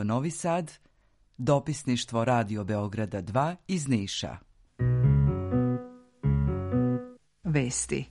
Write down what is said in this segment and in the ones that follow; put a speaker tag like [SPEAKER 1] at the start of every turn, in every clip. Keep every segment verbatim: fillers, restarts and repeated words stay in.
[SPEAKER 1] Radio Novi Sad, dopisništvo Radio Beograda dva iz Niša. Vesti.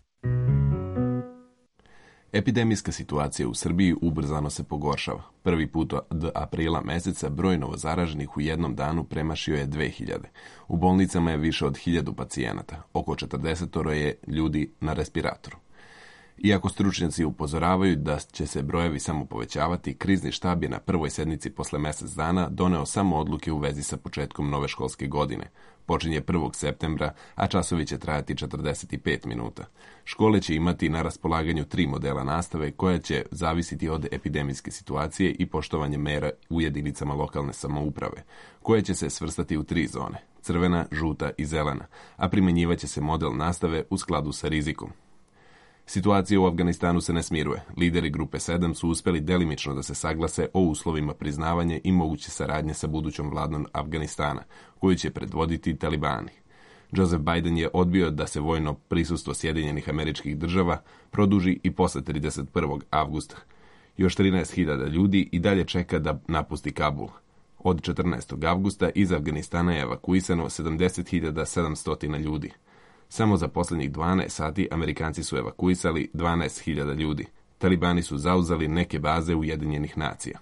[SPEAKER 2] Epidemijska situacija u Srbiji ubrzano se pogoršava. Prvi put od aprila meseca broj novozaraženih u jednom danu premašio je dve hiljade. U bolnicama je više od hiljadu pacijenata. Oko četrdesetoro je ljudi na respiratoru. Iako stručnjaci upozoravaju da će se brojevi samo povećavati, krizni štab je na prvoj sednici posle mesec dana doneo samo odluke u vezi sa početkom nove školske godine. Počinje prvog septembra, a časovi će trajati četrdeset pet minuta. Škole će imati na raspolaganju tri modela nastave koja će zavisiti od epidemijske situacije i poštovanje mera u jedinicama lokalne samouprave, koje će se svrstati u tri zone, crvena, žuta i zelena, a primenjivaće se model nastave u skladu sa rizikom. Situacija u Afganistanu se ne smiruje. Lideri grupe sedam su uspeli delimično da se saglase o uslovima priznavanja i moguće saradnje sa budućom vladom Afganistana, koju će predvoditi talibani. Joseph Biden je odbio da se vojno prisustvo Sjedinjenih Američkih Država produži i posle trideset prvog avgusta. Još trinaest hiljada ljudi i dalje čeka da napusti Kabul. Od četrnaestog avgusta iz Afganistana je evakuisano sedamdeset hiljada sedamsto ljudi. Samo za posljednjih dvanaest sati Amerikanci su evakuisali dvanaest hiljada ljudi. Talibani su zauzeli neke baze Ujedinjenih nacija.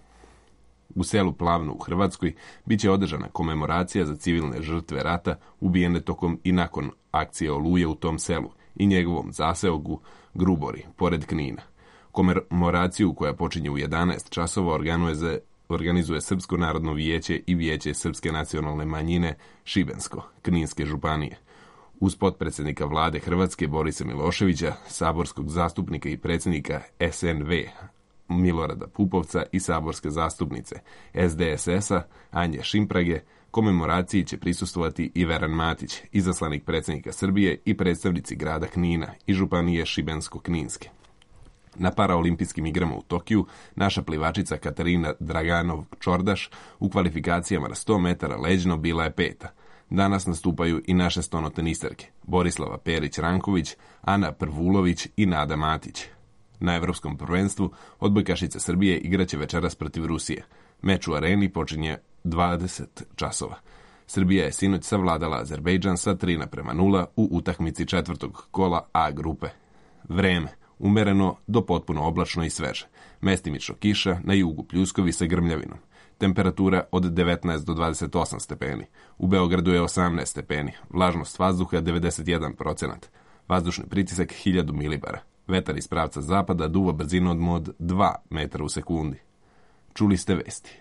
[SPEAKER 2] U selu Plavno u Hrvatskoj biće održana komemoracija za civilne žrtve rata ubijene tokom i nakon akcije Oluje u tom selu i njegovom zaseoku Grubori, pored Knina. Komemoraciju koja počinje u jedanaest časova organizuje, organizuje Srpsko narodno vijeće i Vijeće Srpske nacionalne manjine Šibensko, Kninske županije. Uz potpredsjednika vlade Hrvatske Borisa Miloševića, saborskog zastupnika i predsjednika S N V Milorada Pupovca i saborske zastupnice S D S S-a Anje Šimprage, komemoraciji će prisustvovati i Veran Matić, izaslanik predsjednika Srbije i predstavnici grada Knina i županije Šibensko-Kninske. Na paraolimpijskim igrama u Tokiju naša plivačica Katarina Draganov-Čordaš u kvalifikacijama na sto metara leđno bila je peta. Danas nastupaju i naše stonotenisterke Borislava Perić-Ranković, Ana Prvulović i Nada Matić. Na Evropskom prvenstvu odbojkašice Srbije igraće večeras protiv Rusije. Meč u areni počinje dvadeset časova. Srbija je sinoć savladala Azerbejdžan sa tri naprema nula u utakmici četvrtog kola A grupe. Vreme. Umereno do potpuno oblačno i sveže. Mestimično kiša, na jugu pljuskovi sa grmljavinom. Temperatura od devetnaest do dvadeset osam stepeni. U Beogradu je osamnaest stepeni. Vlažnost vazduha devedeset jedan procenat. Vazdušni pritisak hiljadu milibara. Vetar iz pravca zapada duva brzinom od dva metra u sekundi. Čuli ste vesti.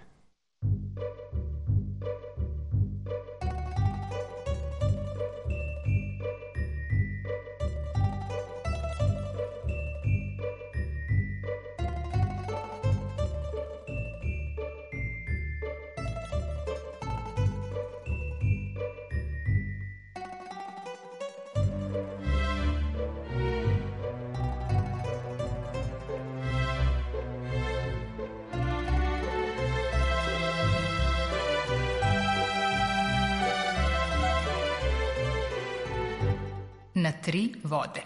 [SPEAKER 3] Na tri vode.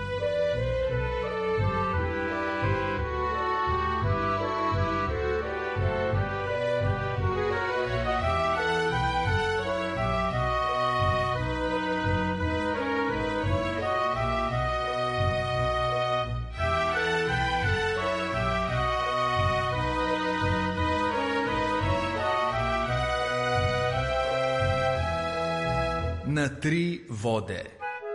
[SPEAKER 4] Na tri vode.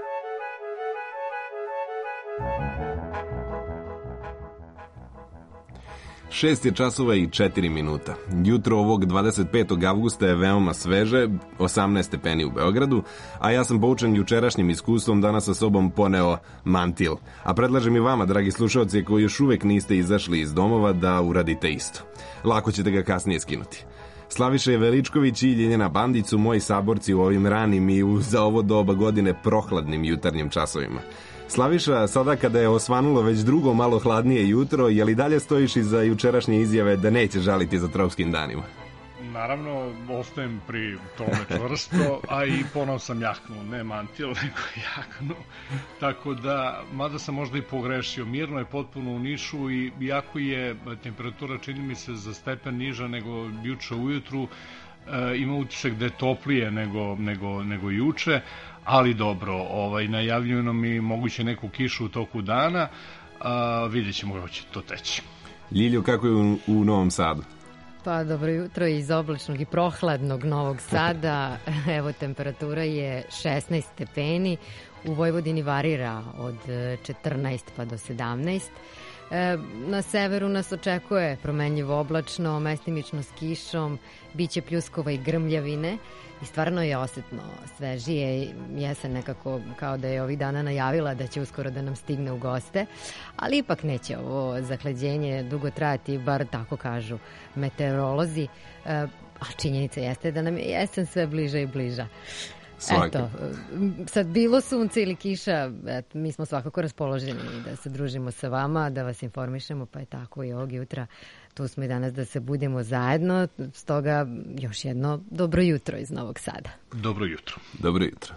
[SPEAKER 2] Šest je časova i četiri minuta. Jutro ovog dvadeset petog avgusta je veoma sveže, osamnaest stepeni u Beogradu, a ja sam poučen jučerašnjim iskustvom danas sa sobom poneo mantil. A predlažem i vama, dragi slušalci, koji još uvek niste izašli iz domova, da uradite isto. Lako ćete ga kasnije skinuti. Slaviša Veličković i Ljiljana Bandić su moji saborci u ovim ranim i u, za ovo doba godine prohladnim jutarnjim časovima. Slaviša, sada kada je osvanulo već drugo malo hladnije jutro, je li dalje stojiš iza jučerašnje izjave da neće žaliti za tropskim danima?
[SPEAKER 5] naravno, ostajem pri tome čvrsto, a i ponovo sam jahnuo, ne mantil, nego jahnuo. Tako da, mada sam možda i pogrešio, mirno je potpuno u Nišu i iako je temperatura, čini mi se, za stepen niža nego juče ujutru, ima utisak da je toplije nego, nego, nego juče, ali dobro, ovaj, najavljuju nam i moguće neku kišu u toku dana, a, vidjet ćemo kako će to teći.
[SPEAKER 2] Ljiljo, kako je u, u Novom Sadu?
[SPEAKER 6] Pa dobro jutro iz oblačnog i prohladnog Novog Sada. Evo, temperatura je šesnaest stepeni, u Vojvodini varira od četrnaest pa do sedamnaest. Na severu nas očekuje promenljivo oblačno, mestimično s kišom, biće pljuskova i grmljavine i stvarno je osetno svežije. Jesen nekako kao da je ovih dana najavila da će uskoro da nam stigne u goste, ali ipak neće ovo zahlađenje dugo trajati, bar tako kažu meteorolozi, a činjenica jeste da nam je jesen sve bliža i bliža. Svaki. Eto, sad bilo sunce ili kiša, eto, mi smo svakako raspoloženi da se družimo sa vama, da vas informišemo, pa je tako i ovog jutra. Tu smo i danas da se budemo zajedno, stoga još jedno dobro jutro iz Novog Sada.
[SPEAKER 5] Dobro jutro.
[SPEAKER 2] Dobro jutro.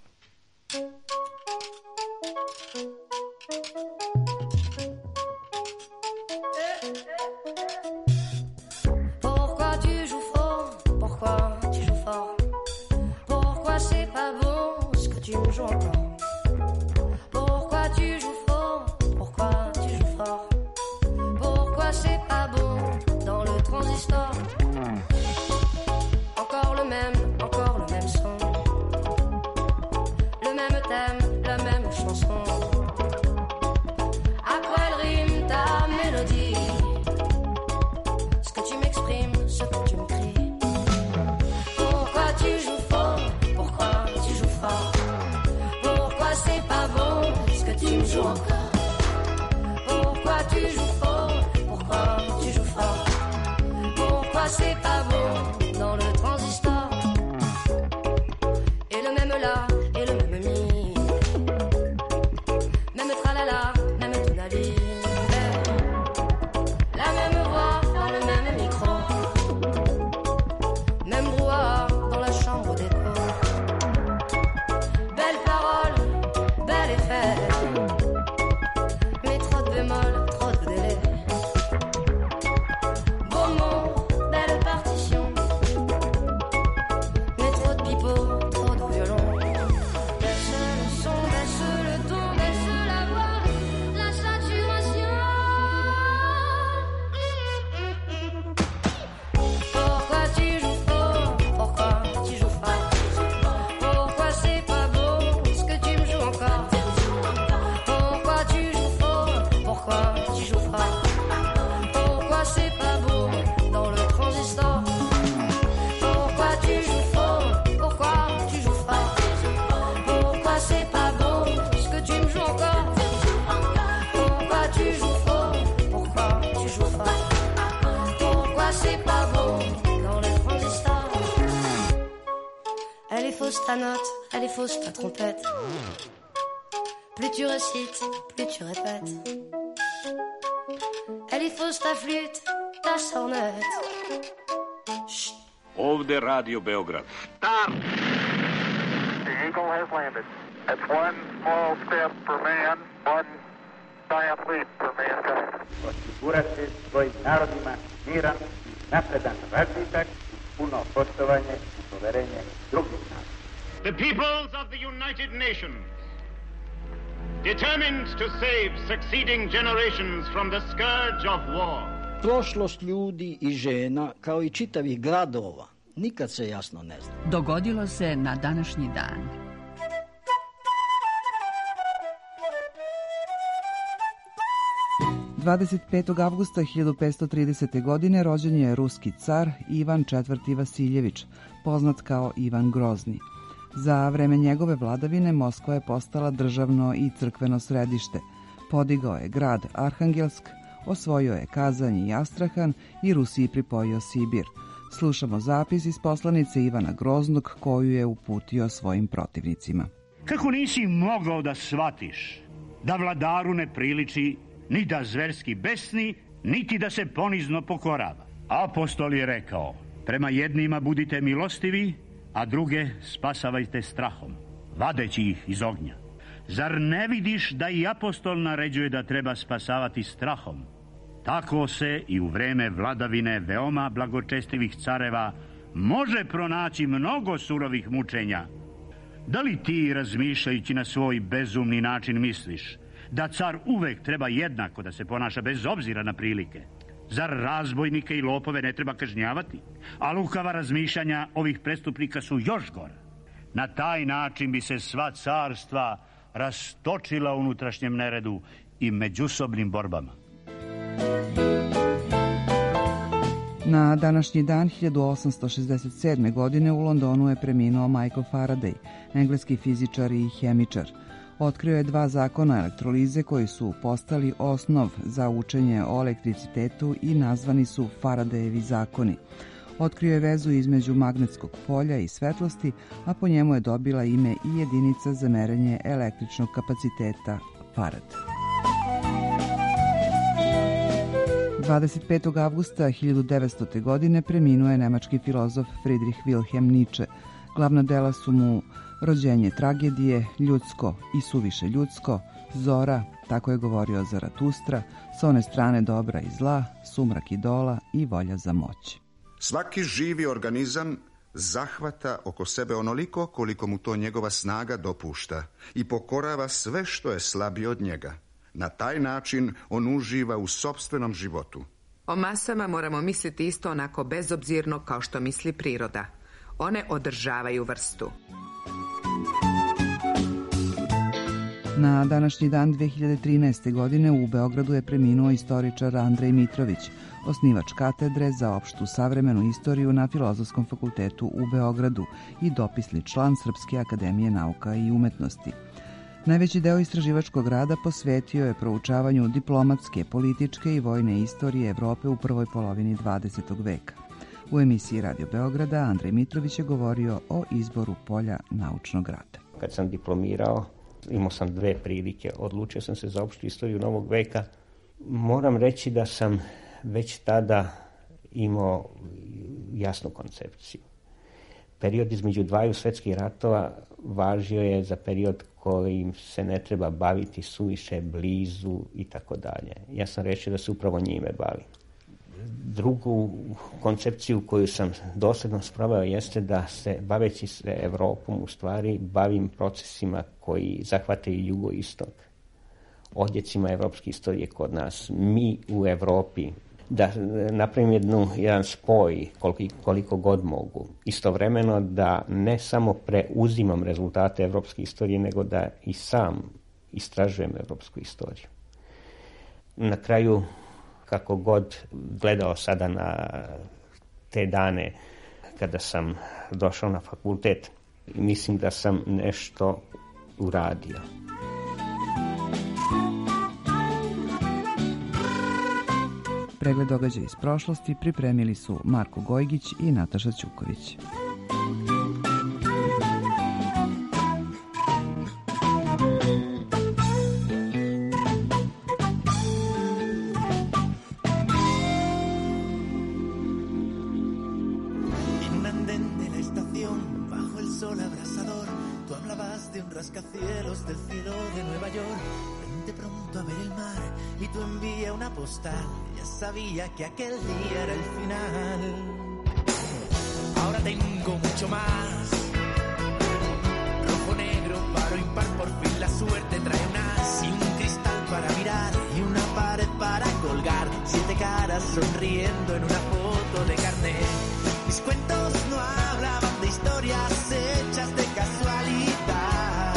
[SPEAKER 7] Ta note, elle est fausse ta trompette. Plus tu récites, plus tu répètes. Elle est fausse ta flûte, ta sornette. Chut.
[SPEAKER 8] Ovde Radio Beograd.
[SPEAKER 9] Stop! The Eagle has landed. That's one small step for man, one giant leap for mankind.
[SPEAKER 10] Osigurati svojim narodima miran, napredan razvitak, puno poštovanje i poverenje drugih naroda.
[SPEAKER 8] The peoples of the United Nations, determined to save succeeding generations from the scourge of war.
[SPEAKER 11] Prošlost ljudi i žena, kao i čitavih gradova, nikad se jasno ne zna.
[SPEAKER 3] Dogodilo se na današnji dan.
[SPEAKER 1] dvadeset petog avgusta hiljadu petsto tridesete. godine rođen je ruski car Ivan četvrti. Vasiljević, poznat kao Ivan Grozni. Za vreme njegove vladavine Moskva je postala državno i crkveno središte. Podigao je grad Arhangelsk, osvojio je Kazanj i Astrahan i Rusiji pripojio Sibir. Slušamo zapis iz poslanice Ivana Groznog koju je uputio svojim protivnicima.
[SPEAKER 12] Kako nisi mogao da shvatiš da vladaru ne priliči ni da zverski besni, niti da se ponizno pokorava? Apostol je rekao, Prema jednima budite milostivi, a druge spasavajte strahom, vadeći ih iz ognja. Zar ne vidiš da i apostol naređuje da treba spasavati strahom? Tako se i u vreme vladavine veoma blagočestivih careva može pronaći mnogo surovih mučenja. Da li ti, razmišljajući na svoj bezumni način, misliš da car uvek treba jednako da se ponaša bez obzira na prilike? Zar razbojnike i lopove ne treba kažnjavati? A lukava razmišljanja ovih prestupnika su još gora. Na taj način bi se sva carstva rastočila u unutrašnjem neredu i međusobnim borbama.
[SPEAKER 1] Na današnji dan hiljadu osamsto šezdeset sedme. godine u Londonu je preminuo Michael Faraday, engleski fizičar i hemičar. Otkrio je dva zakona elektrolize koji su postali osnov za učenje o elektricitetu i nazvani su Faradayevi zakoni. Otkrio je vezu između magnetskog polja i svetlosti, a po njemu je dobila ime i jedinica za merenje električnog kapaciteta Farad. dvadeset petog avgusta hiljadu devetstote. godine preminuo je nemački filozof Friedrich Wilhelm Nietzsche. Glavna dela su mu Rođenje tragedije, Ljudsko i suviše ljudsko, Zora, tako je govorio Zaratustra, S one strane dobra i zla, Sumrak idola i Volja za moć.
[SPEAKER 13] Svaki živi organizam zahvata oko sebe onoliko koliko mu to njegova snaga dopušta i pokorava sve što je slabije od njega. Na taj način on uživa u sopstvenom životu.
[SPEAKER 14] O masama moramo misliti isto onako bezobzirno kao što misli priroda. One održavaju vrstu.
[SPEAKER 1] Na današnji dan dve hiljade trinaeste. godine u Beogradu je preminuo istoričar Andrej Mitrović, osnivač katedre za opštu savremenu istoriju na Filozofskom fakultetu u Beogradu i dopisni član Srpske akademije nauka i umetnosti. Najveći deo istraživačkog rada posvetio je proučavanju diplomatske, političke i vojne istorije Evrope u prvoj polovini dvadesetog veka. U emisiji Radio Beograda Andrej Mitrović je govorio o izboru polja naučnog rada.
[SPEAKER 15] Kad sam diplomirao, imao sam dve prilike, odlučio sam se za opštu istoriju novog veka. Moram reći da sam već tada imao jasnu koncepciju. Period između dvaju svetskih ratova važio je za period kojim se ne treba baviti suviše blizu i tako dalje. Ja sam rečio da se upravo njime bavim. Drugu koncepciju koju sam dosljedno sproveo jeste da se, baveći se Evropom, u stvari bavim procesima koji zahvataju jugoistok, odjecima evropske istorije kod nas. Mi u Evropi, da napravim jednu, jedan spoj koliko, koliko god mogu. Istovremeno da ne samo preuzimam rezultate evropske istorije, nego da i sam istražujem evropsku istoriju. Na kraju, kako god gledao sada na te dane kada sam došao na fakultet, mislim da sam nešto uradio.
[SPEAKER 1] Pregled događaja iz prošlosti pripremili su Marko Gojgić i Nataša Ćuković.
[SPEAKER 16] Sabía que aquel día era el final. Ahora tengo mucho más. Rojo, negro, paro, impar, por fin la suerte trae un as y un cristal para mirar y una pared para colgar. Siete caras sonriendo en una foto de carnet. Mis cuentos no hablaban de historias hechas de casualidad.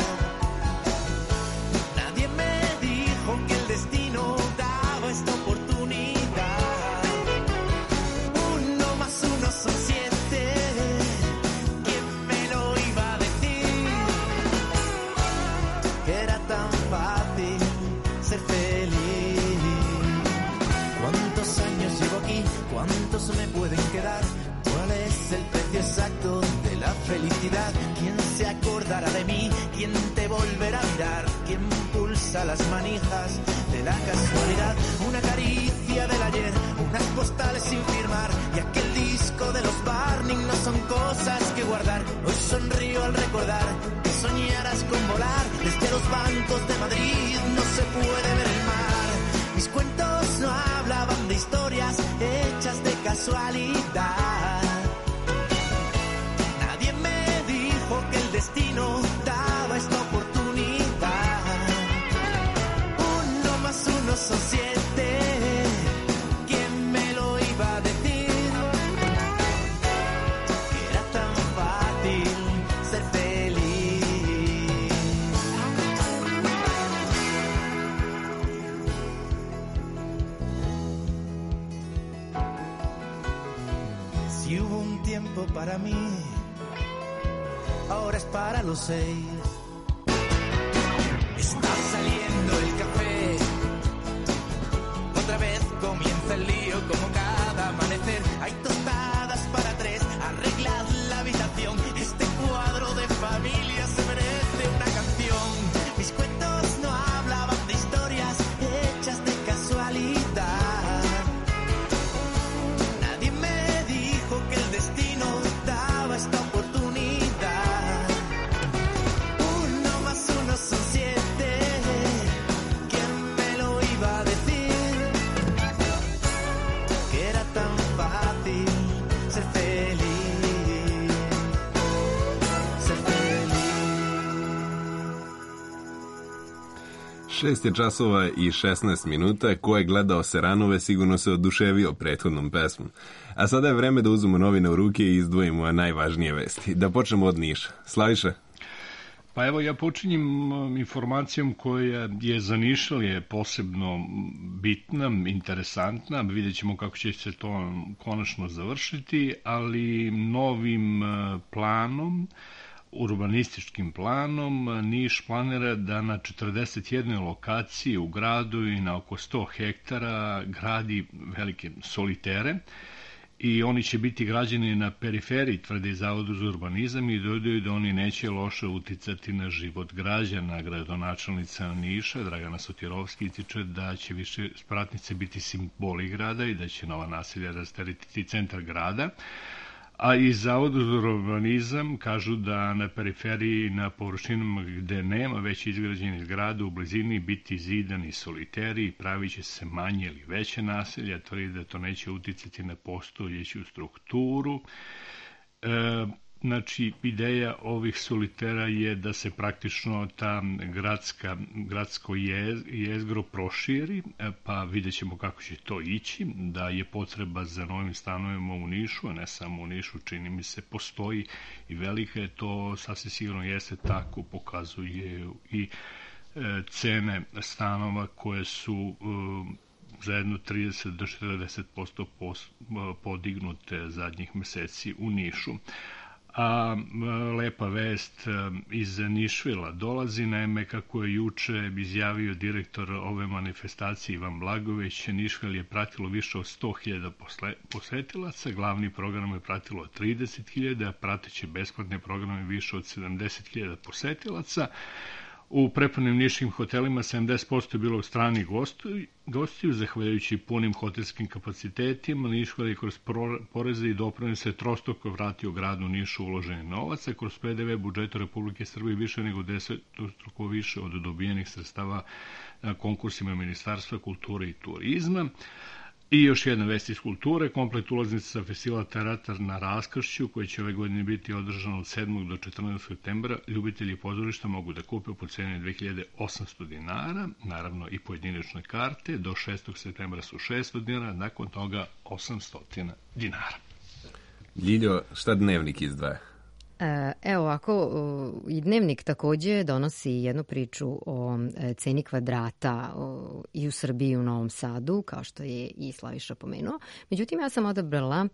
[SPEAKER 16] Nadie me dijo que el destino daba esta oportunidad. Son siete, ¿quién me lo iba a decir? Que era tan fácil ser feliz. ¿Cuántos años llevo aquí? ¿Cuántos me pueden quedar? ¿Cuál es el precio exacto de la felicidad? ¿Quién se acordará de mí? ¿Quién te volverá a mirar? ¿Quién pulsa las manijas de la casualidad? Una caricia del ayer, unas postales sin firmar y aquel disco disco de los Barney no son cosas que guardar. Hoy sonrío al recordar que soñaras con volar. Desde los bancos de Madrid no se puede ver el mar. Mis cuentos no hablaban de historias hechas de casualidad. Nadie me dijo que el destino daba esta oportunidad. Uno más uno son siete. ¿Quién me lo iba a decir? Que era tan fácil ser feliz. Si hubo un tiempo para mí, ahora es para los seis. Está saliendo el café, otra vez comienza el lío como cada amanecer. Hay tostadas para tres, arreglad la habitación. Este cuadro de familia se merece una canción. Mis cuentos no hablaban de historias hechas de casualidad. Nadie me dijo que el destino daba esta oportunidad. Uno más uno son siete. ¿Quién me lo iba a decir? Que era tan fácil ser feliz. Ser feliz.
[SPEAKER 2] Šest je časova i šesnaest minuta. Ko je gledao Seranove sigurno se oduševio prethodnom pesmom. A sada je vreme da uzmemo novine u ruke i izdvojimo najvažnije vesti. Da počnemo od Niša. Slaviša?
[SPEAKER 5] Pa evo ja počinjem informacijom koja je za Nišalije posebno bitna, interesantna. Vidjet ćemo kako će se to konačno završiti, ali novim planom, urbanističkim planom, Niš planira da na četrdeset jednoj lokaciji u gradu i na oko sto hektara gradi velike solitere i oni će biti građeni na periferiji, tvrdi Zavod za urbanizam, i dodaju da oni neće loše uticati na život građana. Gradonačelnica Niša, Dragana Sotirovski, ističe da će više spratnice biti simboli grada i da će nova naselja rasteretiti centar grada. A iz Zavoda za urbanizam kažu da na periferiji, na površinama gde nema već izgrađenih zgrada u blizini biti zidani soliteri i pravit će se manje ili veće naselja, tvrdi da to neće uticati na postojeću strukturu. E, Znači, ideja ovih solitera je da se praktično ta gradska, gradsko jez, jezgro proširi, pa vidjet ćemo kako će to ići, da je potreba za novim stanovima u Nišu, a ne samo u Nišu, čini mi se, postoji i velika je to, sasvim sigurno jeste tako, pokazuje i cene stanova koje su za jedno trideset do četrdeset posto podignute zadnjih meseci u Nišu. A lepa vest iz Nišvila dolazi, naime, kako je juče izjavio direktor ove manifestacije Ivan Blagović, Nišvil je pratilo više od sto hiljada posetilaca, glavni program je pratilo trideset hiljada, prateće besplatne programe više od sedamdeset hiljada posetilaca. U prepunim niškim hotelima sedamdeset posto je bilo stranih gostiju, zahvaljujući punim hotelskim kapacitetima. Nišvil je kroz poreze i doprinose trostoko vratio gradu Nišu uloženi novac, a kroz P D V budžeta Republike Srbije više nego desetstruko više od dobijenih sredstava na konkursima Ministarstva kulture i turizma. I još jedna vest iz kulture, komplet ulaznica sa festivala Teatar na Raskršću, koji će ove godine biti održan od sedmog do četrnaestog septembra, ljubitelji pozorišta mogu da kupe po ceni dve hiljade osamsto dinara, naravno i pojedinačne karte, do šestog septembra su šesto dinara, nakon toga osamsto dinara.
[SPEAKER 2] Ljiljo, šta Dnevnik izdvaja?
[SPEAKER 6] Evo ovako, i Dnevnik takođe donosi jednu priču o ceni kvadrata i u Srbiji i u Novom Sadu, kao što je i Slaviša pomenuo. Međutim, ja sam odabrala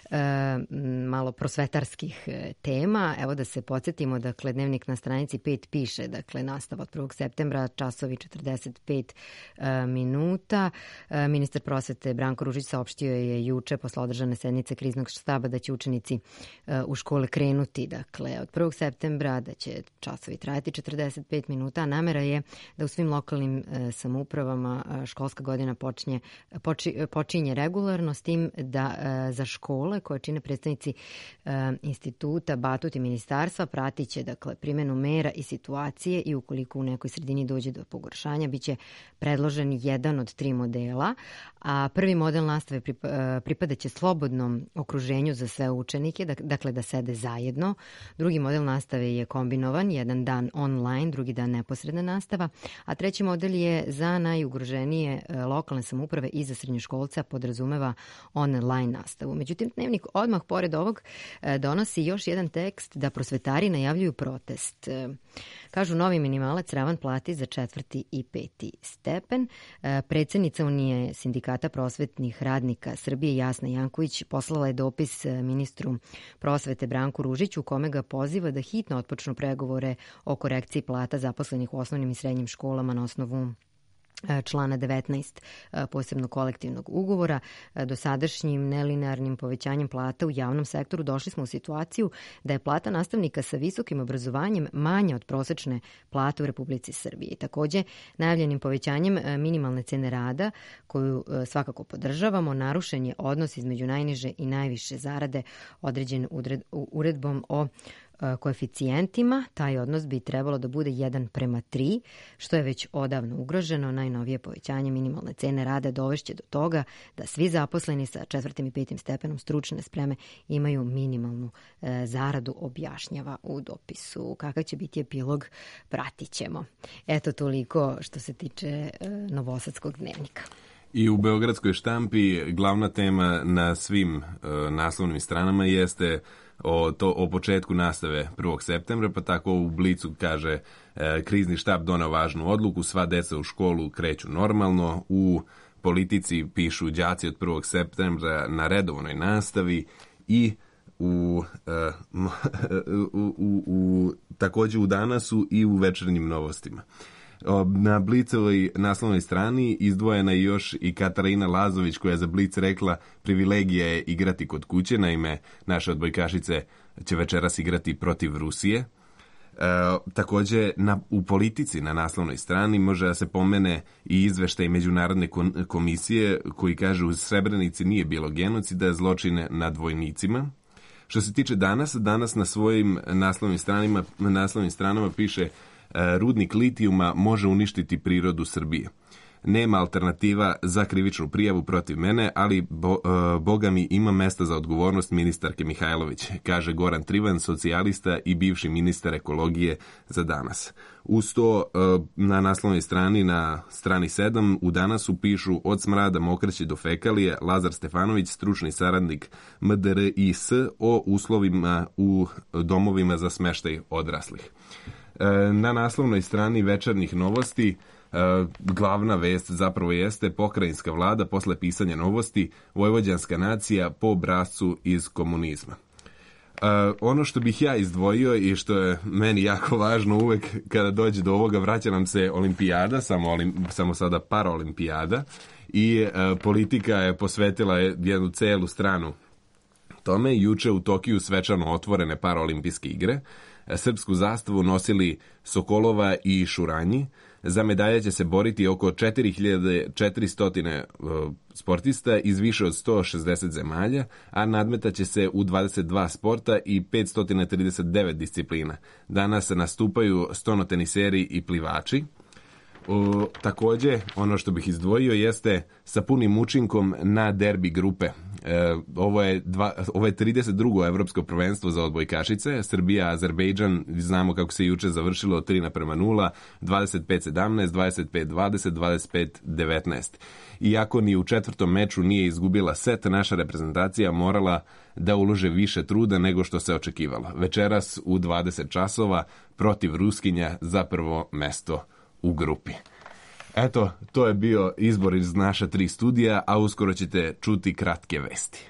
[SPEAKER 6] malo prosvetarskih tema. Evo da se podsjetimo, dakle, Dnevnik na stranici pet piše, dakle, nastava od prvog septembra, časovi četrdeset pet minuta. Ministar prosvete Branko Ružić saopštio je juče posle održane sednice kriznog štaba da će učenici u škole krenuti, dakle, od prvog septembra, da će časovi trajati četrdeset pet minuta, a namera je da u svim lokalnim e, samoupravama e, školska godina počinje, poči, počinje regularno, s tim da e, za škole koje čine predstavnici e, instituta, Batut i ministarstva pratit će, dakle, primjenu mera i situacije i ukoliko u nekoj sredini dođe do pogoršanja, bit će predložen jedan od tri modela, a prvi model nastave pripadat će slobodnom okruženju za sve učenike, dakle da sede zajedno. Drugi model nastave je kombinovan, jedan dan online, drugi dan neposredna nastava, a treći model je za najugroženije lokalne samouprave i za srednjoškolca, podrazumeva online nastavu. Međutim, Dnevnik odmah pored ovog donosi još jedan tekst da prosvetari najavljuju protest. Kažu, novi minimalac ravan plati za četvrti i peti stepen. Predsednica Unije sindikata prosvetnih radnika Srbije Jasna Janković poslala je dopis ministru prosvete Branku Ružiću u kome ga poziva da hitno otpočnu pregovore o korekciji plata zaposlenih u osnovnim i srednjim školama na osnovu člana devetnaest posebnog kolektivnog ugovora. Dosadašnjim nelinearnim povećanjem plata u javnom sektoru došli smo u situaciju da je plata nastavnika sa visokim obrazovanjem manja od prosečne plate u Republici Srbiji. Takođe, najavljenim povećanjem minimalne cene rada, koju svakako podržavamo, narušen je odnos između najniže i najviše zarade određen uredbom o koeficijentima. Taj odnos bi trebalo da bude jedan prema tri, što je već odavno ugroženo. Najnovije povećanje minimalne cene rada dovešće do toga da svi zaposleni sa četvrtim i petim stepenom stručne spreme imaju minimalnu e, zaradu, objašnjava u dopisu. Kakav će biti epilog, pratit ćemo. Eto, toliko što se tiče e, Novosadskog dnevnika.
[SPEAKER 2] I u beogradskoj štampi glavna tema na svim e, naslovnim stranama jeste o, to, o početku nastave prvog septembra, pa tako u Blicu kaže e, krizni štab doneo važnu odluku, sva deca u školu kreću normalno, u Politici pišu đaci od prvog septembra na redovnoj nastavi i u, e, u, u, u takođe u Danasu i u Večernjim novostima. Na Blicovoj naslovnoj strani izdvojena je još i Katarina Lazović koja je za Blic rekla privilegija je igrati kod kuće, naime naše odbojkašice će večeras igrati protiv Rusije. E, takođe na, u Politici na naslovnoj strani može da se pomene i izveštaj Međunarodne komisije koji kaže u Srebrenici nije bilo genocida, zločine nad vojnicima. Što se tiče danas, danas na svojim naslovnim stranama, naslovnim stranama piše rudnik litijuma može uništiti prirodu Srbije. Nema alternativa za krivičnu prijavu protiv mene, ali bo, boga mi ima mesta za odgovornost ministarke Mihajlović, kaže Goran Trivan, socijalista i bivši ministar ekologije za Danas. Uz to na naslovnoj strani, na strani sedam, u Danasu pišu od smrada mokraće do fekalije Lazar Stefanović, stručni saradnik M D R I S o uslovima u domovima za smeštaj odraslih. Na naslovnoj strani Večernjih novosti glavna vest zapravo jeste pokrajinska vlada posle pisanja novosti, vojvođanska nacija po obrascu iz komunizma. Ono što bih ja izdvojio i što je meni jako važno uvek kada dođe do ovoga, vraća nam se olimpijada, samo, olim, samo sada paraolimpijada i Politika je posvetila jednu celu stranu tome. Juče u Tokiju svečano otvorene paraolimpijske igre. Srpsku zastavu nosili Sokolova i Šuranji. Za medalje će se boriti oko četiri hiljade četiristo sportista iz više od sto šezdeset zemalja, a nadmetaće se u dvadeset dva sporta i petsto trideset devet disciplina. Danas nastupaju stonoteniseri i plivači. O, takođe, ono što bih izdvojio jeste sa punim učinkom na derbi grupe. E, ovo, je dva, ovo je trideset drugo evropsko prvenstvo za odbojkašice. Srbija, Azerbejdžan, znamo kako se juče završilo, tri naprema nula, dvadeset pet sedamnaest, dvadeset pet dvadeset, dvadeset pet devetnaest. Iako ni u četvrtom meču nije izgubila set, naša reprezentacija morala da ulože više truda nego što se očekivalo. Večeras u dvadeset časova protiv Ruskinja za prvo mesto u grupi. Eto, to je bio izbor iz naša tri studija, a uskoro ćete čuti kratke vesti.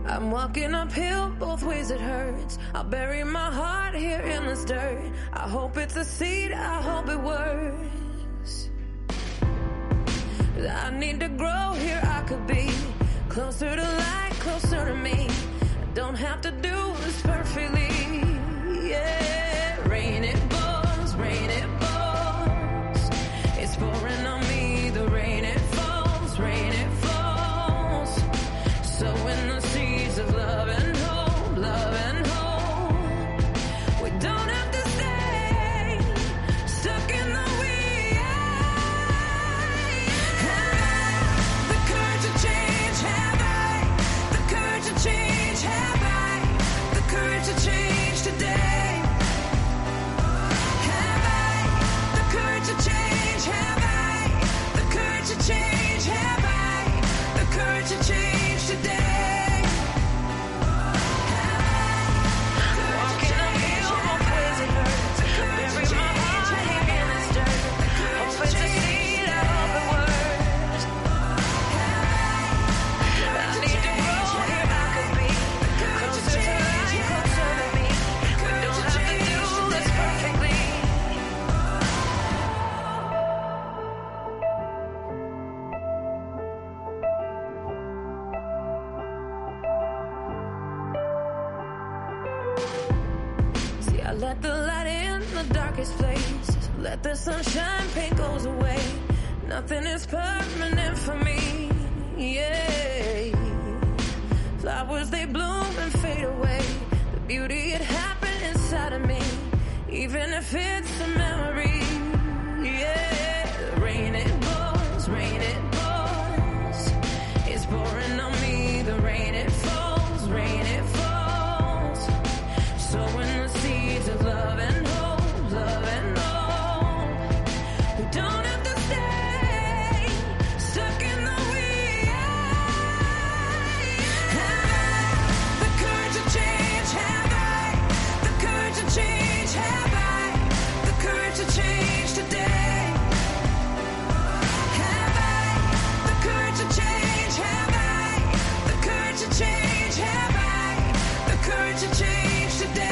[SPEAKER 17] I'm walking uphill, both ways it hurts. I'll bury my heart here in this dirt. I hope it's a seed, I hope it works. I need to grow here, I could be closer to light, closer to me. I don't have to do this perfectly. Yeah, rain it falls, rain it falls. It's pouring on me, the rain it falls, rain it falls. Sowing the seeds of love and hope, love and hope. We don't have to stay stuck in the wheel. Have I the courage to change? Have I the courage to change? Have I the courage to change today? Have I the courage to change? Have I the courage to change? Have I the courage to change today? Let the light in the darkest place. Let the sunshine paint goes away. Nothing is permanent for me. Yeah. Flowers they bloom and fade away. The beauty it happened inside of me. Even if it's a memory. Yeah. Rain it pours, rain it pours. It's pouring on me. The rain it falls, rain it falls. So when the seeds of love and hope, love and hope, we don't have to stay stuck in the wheel. Have I the courage to change? Have I the courage to change? Have I the courage to change today? Have I the courage to change? Have I the courage to change? Have I the courage to change today?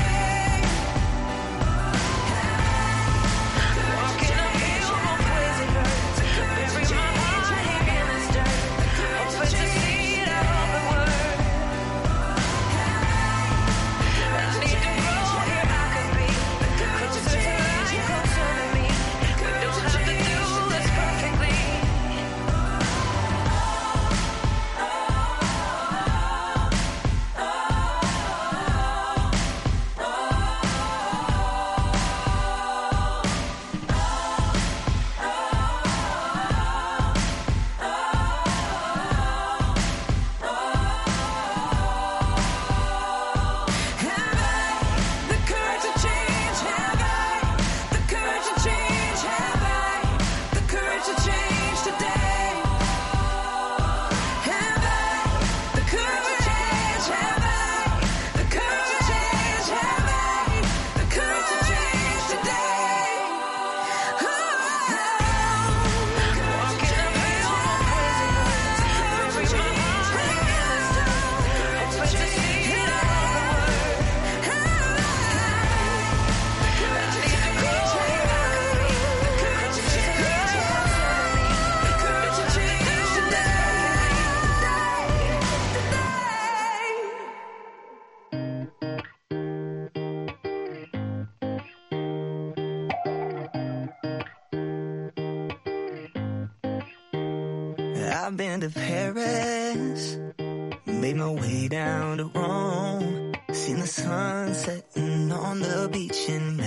[SPEAKER 16] I've been to Paris, made my way down to Rome, seen the sun setting on the beach in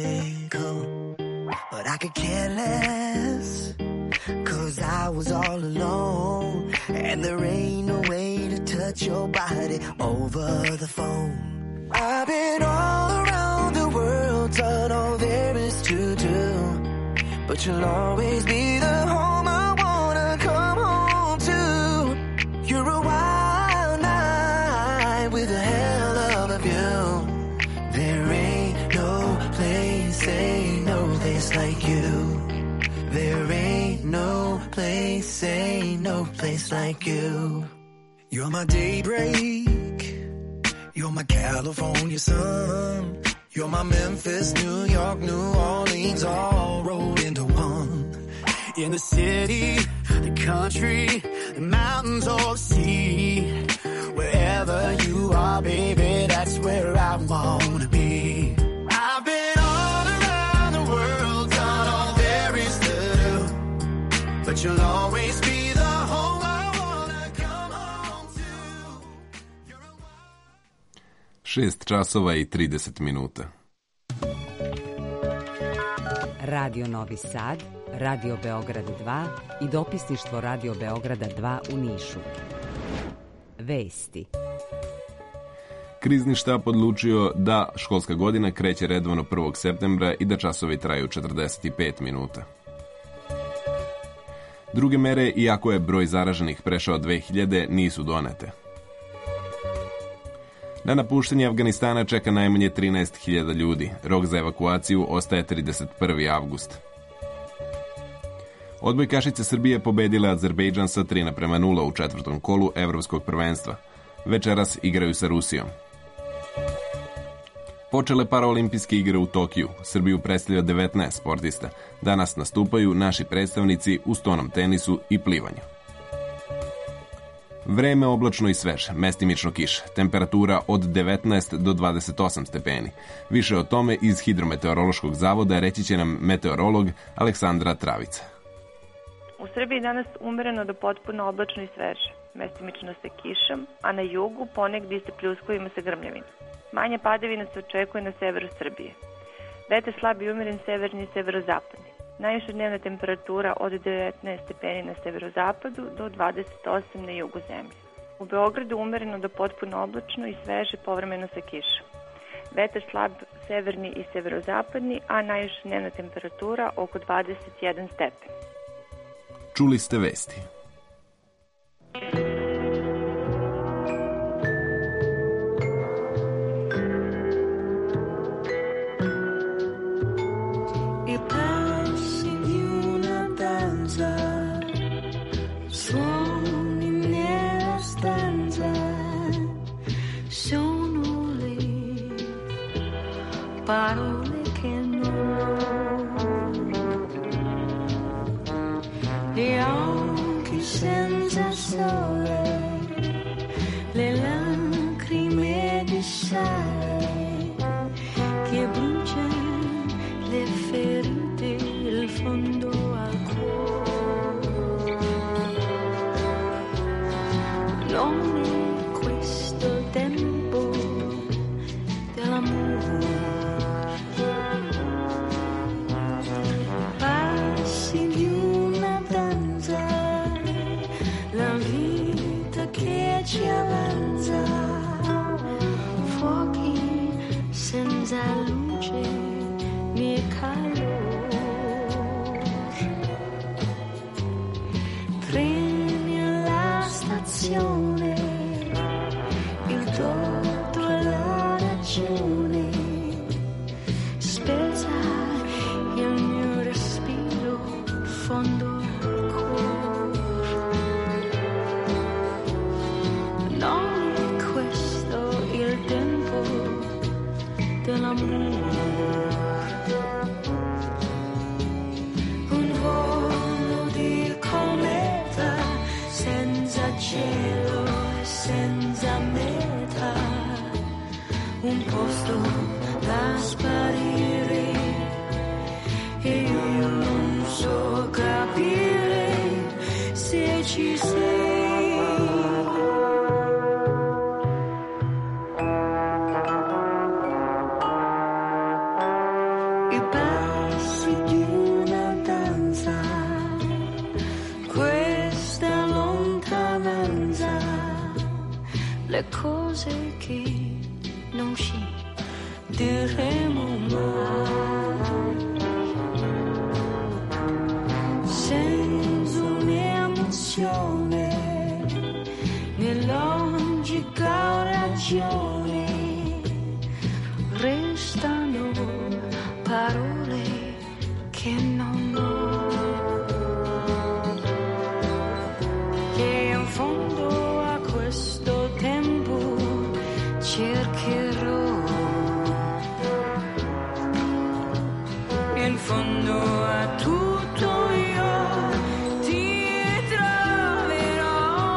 [SPEAKER 16] Mexico. But I could care less, cause I was all alone, and there ain't no way to touch your body over the phone. I've been all around the world, done all there is to do, but you'll always be the home I wanna come home to. You're a wild night with a hell of a view. There ain't no place, ain't no place like you. There ain't no place, ain't no place like you. You're my daybreak, You're my California sun. You're my Memphis, New York, New Orleans, all rolled into one. In the city, the country, the mountains or the sea, wherever you are, baby, that's where I wanna be. I've been all around the world, done all there is to do, but you'll always be the home I wanna come home to.
[SPEAKER 2] šest časova i trideset minuta.
[SPEAKER 18] Radio Novi Sad, Radio Beograd dva i dopisništvo Radio Beograda dva u Nišu. Vesti.
[SPEAKER 2] Krizni štab odlučio da školska godina kreće redovno prvog septembra i da časovi traju četrdeset pet minuta. Druge mere, iako je broj zaraženih prešao dve hiljade, nisu donete. Na napuštanje Afganistana čeka najmanje trinaest hiljada ljudi. Rok za evakuaciju ostaje trideset prvi avgust. Odbojkašice Srbije pobedile Azerbejdžan sa tri naprema nula u četvrtom kolu evropskog prvenstva. Večeras igraju sa Rusijom. Počele paraolimpijske igre u Tokiju. Srbiju predstavlja devetnaest sportista. Danas nastupaju naši predstavnici u stonom tenisu i plivanju. Vreme oblačno i svež, mestimično kiša. Temperatura od devetnaest do dvadeset osam stepeni. Više o tome iz Hidrometeorološkog zavoda reći će nam meteorolog Aleksandra Travica.
[SPEAKER 19] U Srbiji danas umereno do potpuno oblačno i sveže, mestimično sa kišom, a na jugu ponegdje sa pljuskovima sa grmljavima. Manje padavina se očekuje na severu Srbije. Vetar slab i umeren severni i severozapadni. Najviša dnevna temperatura od devetnaest stepeni na severozapadu do dvadeset osam na jugu zemlje. U Beogradu umereno do potpuno oblačno i sveže, povremeno sa kišom. Vetar slab severni i severozapadni, a najviša dnevna temperatura oko dvadeset jedan stepen.
[SPEAKER 2] Čuli ste vesti.
[SPEAKER 17] Parole che non le occhi senza sole, le lacrime di sale che bruciano le ferite, il fondo al cuore. Non è questo tempo dell'amore. Ci avanza, fuochi senza luce né calore, treni alla stazione, il torto e la ragione, spesa il mio respiro, fondo al cuore. Un volo di cometa senza cielo e senza meta, un posto da sparire e io non so capire se ci sei. Le cose che non ci diremo mai, senza un'emozione, né logica ragione, restano parole che non ho, che in fondo a questo tempo cerchi fondo a tutto io ti troverò.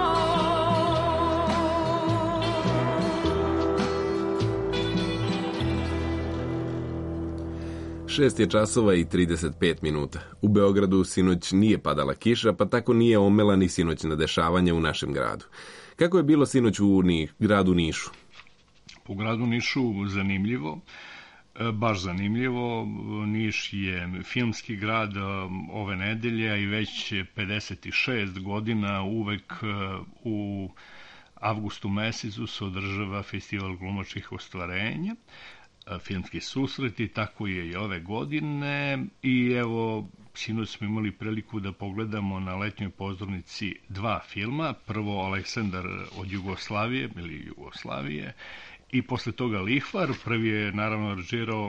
[SPEAKER 2] Šest je časova i trideset pet minuta. U Beogradu sinoć nije padala kiša, pa tako nije omela ni sinoćna dešavanja u našem gradu. Kako je bilo sinoć u Ni, gradu Nišu?
[SPEAKER 5] U gradu Nišu zanimljivo, baš zanimljivo. Niš je filmski grad ove nedelje, a i već pedeset šest godina uvek u avgustu mesecu se održava festival glumačkih ostvarenja, filmski susreti, tako je i ove godine. I evo, sinoć smo imali priliku da pogledamo na letnjoj pozornici dva filma. Prvo Aleksandar od Jugoslavije ili Jugoslavije i posle toga Lihvar. Prvi je naravno režirao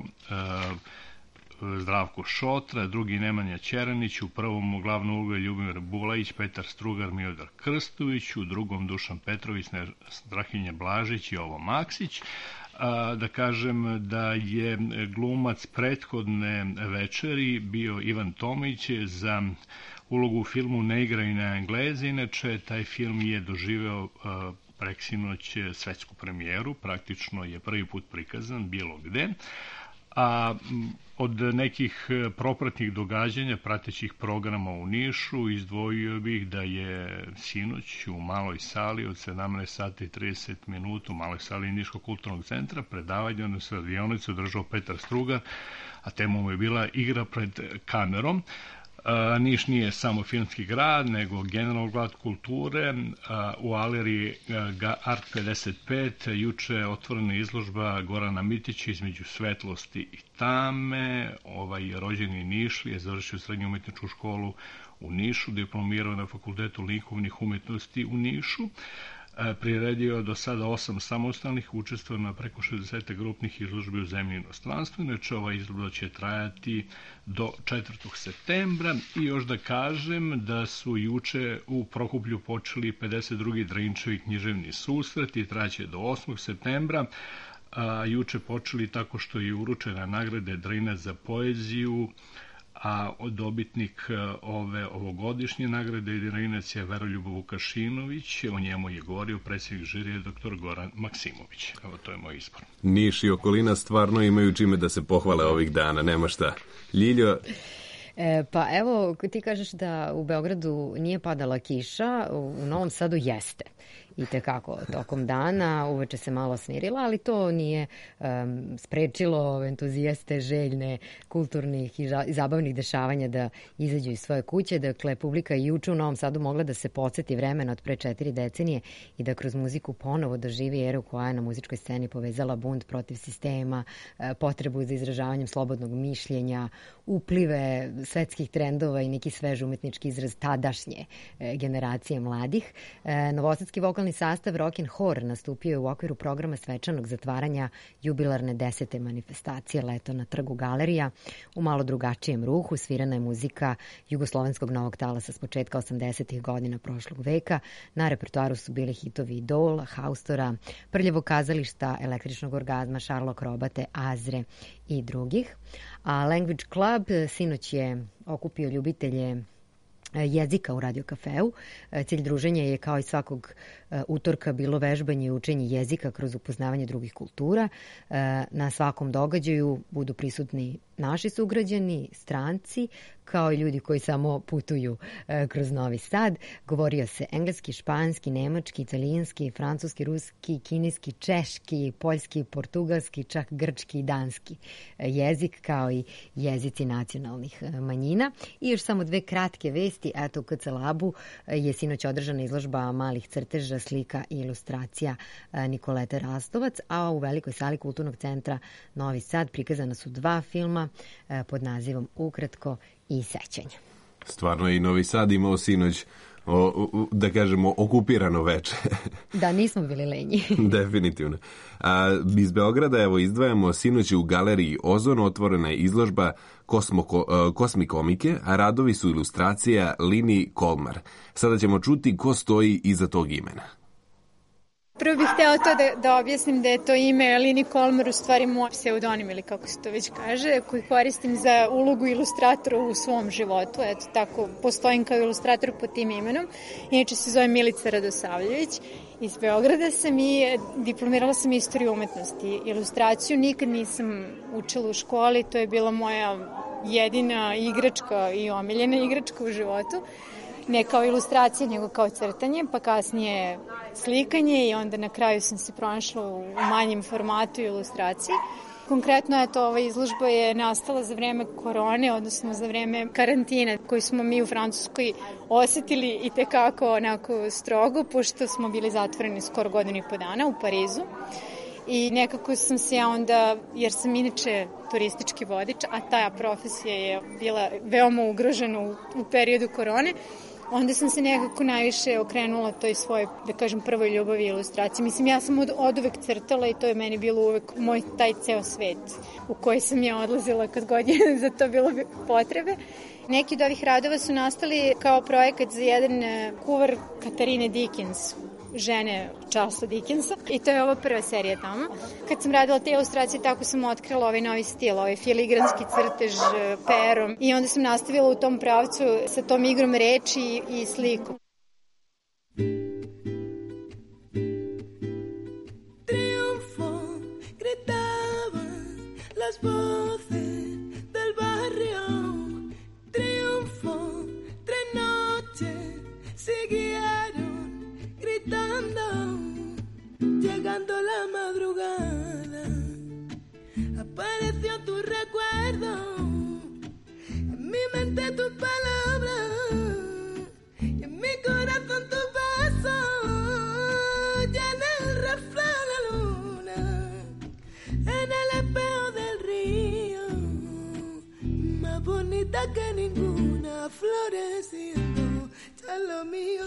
[SPEAKER 5] uh, Zdravko Šotra, drugi Nemanja Ćeranić, u prvom glavnu ulogu je Ljubomir Bulajić, Petar Strugar, Miodar Krstović, u drugom Dušan Petrović, Strahinja Blažić i Ovo Maksić. A, da kažem da je glumac prethodne večeri bio Ivan Tomić za ulogu u filmu Ne igraju na Engleze. Inače, taj film je doživeo a, preksinoć svetsku premijeru, praktično je prvi put prikazan bilo gde. A od nekih propratnih događanja, pratećih programa u Nišu, izdvojio bih da je sinoć u maloj sali od sedamnaest sati i trideset minuta u maloj sali Niškog kulturnog centra predavanje na radionicu održao Petar Strugar, a tema mu je bila igra pred kamerom. Niš nije samo filmski grad, nego generalno grad kulture. U Aleriji Art pedeset pet juče je otvorena izložba Gorana Mitića Između svetlosti i tame. Ovaj rođeni Nišli je završio srednju umetničku školu u Nišu, diplomirao na Fakultetu likovnih umetnosti u Nišu. Priredio do sada osam samostalnih, učestvovao na preko šezdeset grupnih izložbi u zemlji i inostranstvu. Inače, ova izložba će trajati do četvrtog septembra. I još da kažem da su juče u Prokuplju počeli pedeset drugi Drinčevi književni susret i traće do osmog septembra. A, juče počeli tako što je uručena nagrade Drinac za poeziju, a dobitnik ove ovogodišnje nagrade Drinac je Veroljub Vukašinović, o njemu je govorio predsjednik žirije doktor Goran Maksimović. Evo, to je moj izbor.
[SPEAKER 2] Niš i okolina stvarno imaju čime da se pohvale ovih dana, nema šta. Ljiljo...
[SPEAKER 6] E, pa evo, ti kažeš da u Beogradu nije padala kiša, u Novom Sadu jeste. I tekako tokom dana, uveče se malo smirila, ali to nije um, sprečilo entuzijaste željne kulturnih i, i zabavnih dešavanja da izađu iz svoje kuće. Dakle, publika i juče u Novom Sadu mogla da se podsjeti vremena od pre četiri decenije i da kroz muziku ponovo doživi eru koja je na muzičkoj sceni povezala bunt protiv sistema, potrebu za izražavanjem slobodnog mišljenja, uplive svetskih trendova i neki svež umetnički izraz tadašnje generacije mladih. Novosadski vokalni sastav Rock and Hor nastupio je u okviru programa svečanog zatvaranja jubilarne desete manifestacije Leto na trgu Galerija. U malo drugačijem ruhu svirana je muzika jugoslovenskog novog talasa s početka osamdesetih godina prošlog veka. Na repertoaru su bili hitovi Idol, Haustora, Prljavo kazališta, Električnog orgazma, Šarlok Robate, Azre i drugih. A Language Club sinoć je okupio ljubitelje jezika u Radio Kafeu. Cilj druženja je kao i svakog utorka bilo vežbanje i učenje jezika kroz upoznavanje drugih kultura. Na svakom događaju budu prisutni naši sugrađani, stranci, kao i ljudi koji samo putuju kroz Novi Sad. Govorio se engleski, španski, nemački, italijanski, francuski, ruski, kineski, češki, poljski, portugalski, čak grčki i danski jezik, kao i jezici nacionalnih manjina. I još samo dve kratke vesti. Eto, u K C Labu je sinoć održana izložba malih crteža, slika i ilustracija Nikolete Rastovac, a u velikoj sali Kulturnog centra Novi Sad prikazana su dva filma pod nazivom Ukratko i Sećanje.
[SPEAKER 2] Stvarno je i Novi Sad imao sinoć, o, o, da kažemo, okupirano veče.
[SPEAKER 6] Da, nismo bili lenji.
[SPEAKER 2] Definitivno. A, iz Beograda, evo, izdvajamo sinoć u galeriji Ozon otvorena je izložba Kosmoko, Kosmikomike, a radovi su ilustracija Lini Kolmar. Sada ćemo čuti ko stoji iza tog imena.
[SPEAKER 20] Prvo bih htjela to da, da objasnim da je to ime Lini Kolmar u stvari moj pseudonim ili kako se to već kaže, koji koristim za ulogu ilustratora u svom životu. Eto, tako postojim kao ilustrator pod tim imenom. Inače se zove Milica Radosavljević. Iz Beograda sam i diplomirala sam istoriju umetnosti. Ilustraciju nikad nisam učila u školi, to je bila moja jedina igračka i omiljena igračka u životu. Ne kao ilustracija, nego kao crtanje, pa kasnije slikanje i onda na kraju sam se pronašla u manjem formatu ilustraciji. Konkretno, eto, ova izložba je nastala za vreme korone, odnosno za vreme karantina koji smo mi u Francuskoj osetili i tekako onako strogo, pošto smo bili zatvoreni skoro godinu i po dana u Parizu. I nekako sam se ja onda, jer sam inače turistički vodič, a ta profesija je bila veoma ugrožena u, u periodu korone, onda sam se nekako najviše okrenula toj svojoj, da kažem, prvoj ljubavi ilustracije. Mislim, ja sam od, od uvek crtala i to je meni bilo uvek moj taj ceo svet u koji sam ja odlazila kad god je za to bilo potrebe. Neki od ovih radova su nastali kao projekat za jedan kuvar Katarine Dickens, žene Charlesa Dickensa, i to je ova prva serija tamo. Kad sam radila te ilustracije, tako sam otkrila ovaj novi stil, ovaj filigranski crtež perom, i onda sam nastavila u tom pravcu sa tom igrom reči i, i slikom.
[SPEAKER 16] Triunfo, gritaban las voces del barrio. Triunfo, tres noches siguieron gritando, llegando la madrugada, apareció tu recuerdo, en mi mente tus palabras, y en mi corazón tu beso, ya en el reflejo de la luna, en el espejo del río, más bonita que ninguna, floreciendo, ya lo mío.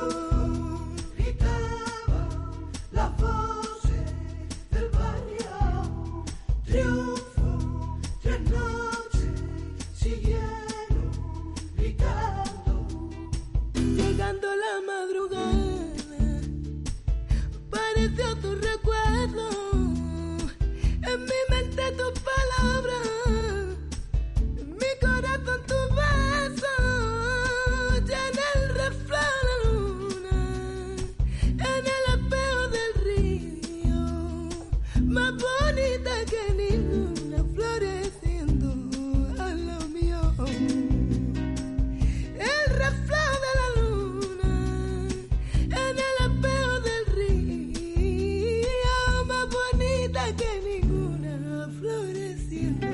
[SPEAKER 16] La voces del barrio, triunfo, tres noches siguieron gritando, llegando la madrugada, apareció tu recuerdo, en mi mente tus palabras, en mi corazón tu beso, ya en el reflejo de la luna, en el más bonita que ninguna, floreciendo a lo mío. El reflejo de la luna en el espejo del río, más bonita que ninguna, floreciendo.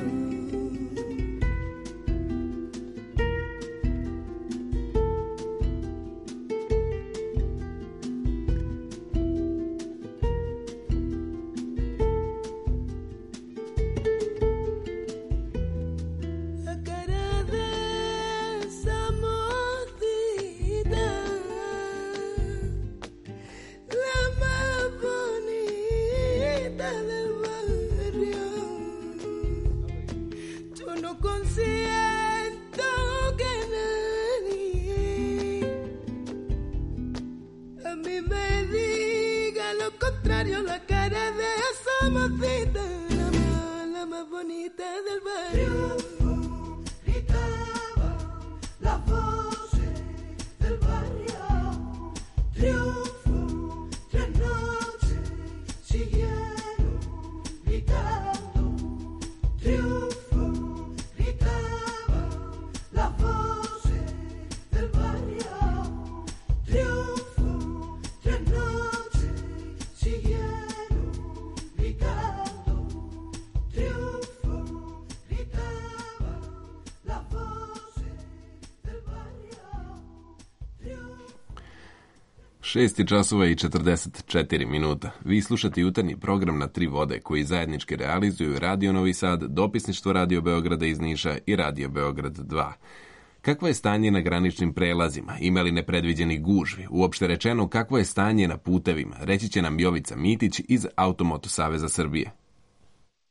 [SPEAKER 16] La cara de esa mocita, la más, la más bonita del barrio. Triunfo, gritaba las voces del barrio. Triunfo, tres noches siguieron gritando. Triunfo, gritaba las voces del barrio. Triunfo, tres noches siguieron gritando, triunfo, gritaba las voces del barrio, triunfo.
[SPEAKER 2] šest časova i četrdeset četiri minuta. Vi slušate jutarnji program na Tri vode koji zajednički realizuju Radio Novi Sad, dopisništvo Radio Beograda iz Niša i Radio Beograd dva. Kakvo je stanje na graničnim prelazima? Ima li nepredviđeni gužvi? Uopšte rečeno, kakvo je stanje na putevima? Reći će nam Jovica Mitić iz Automoto Saveza Srbije.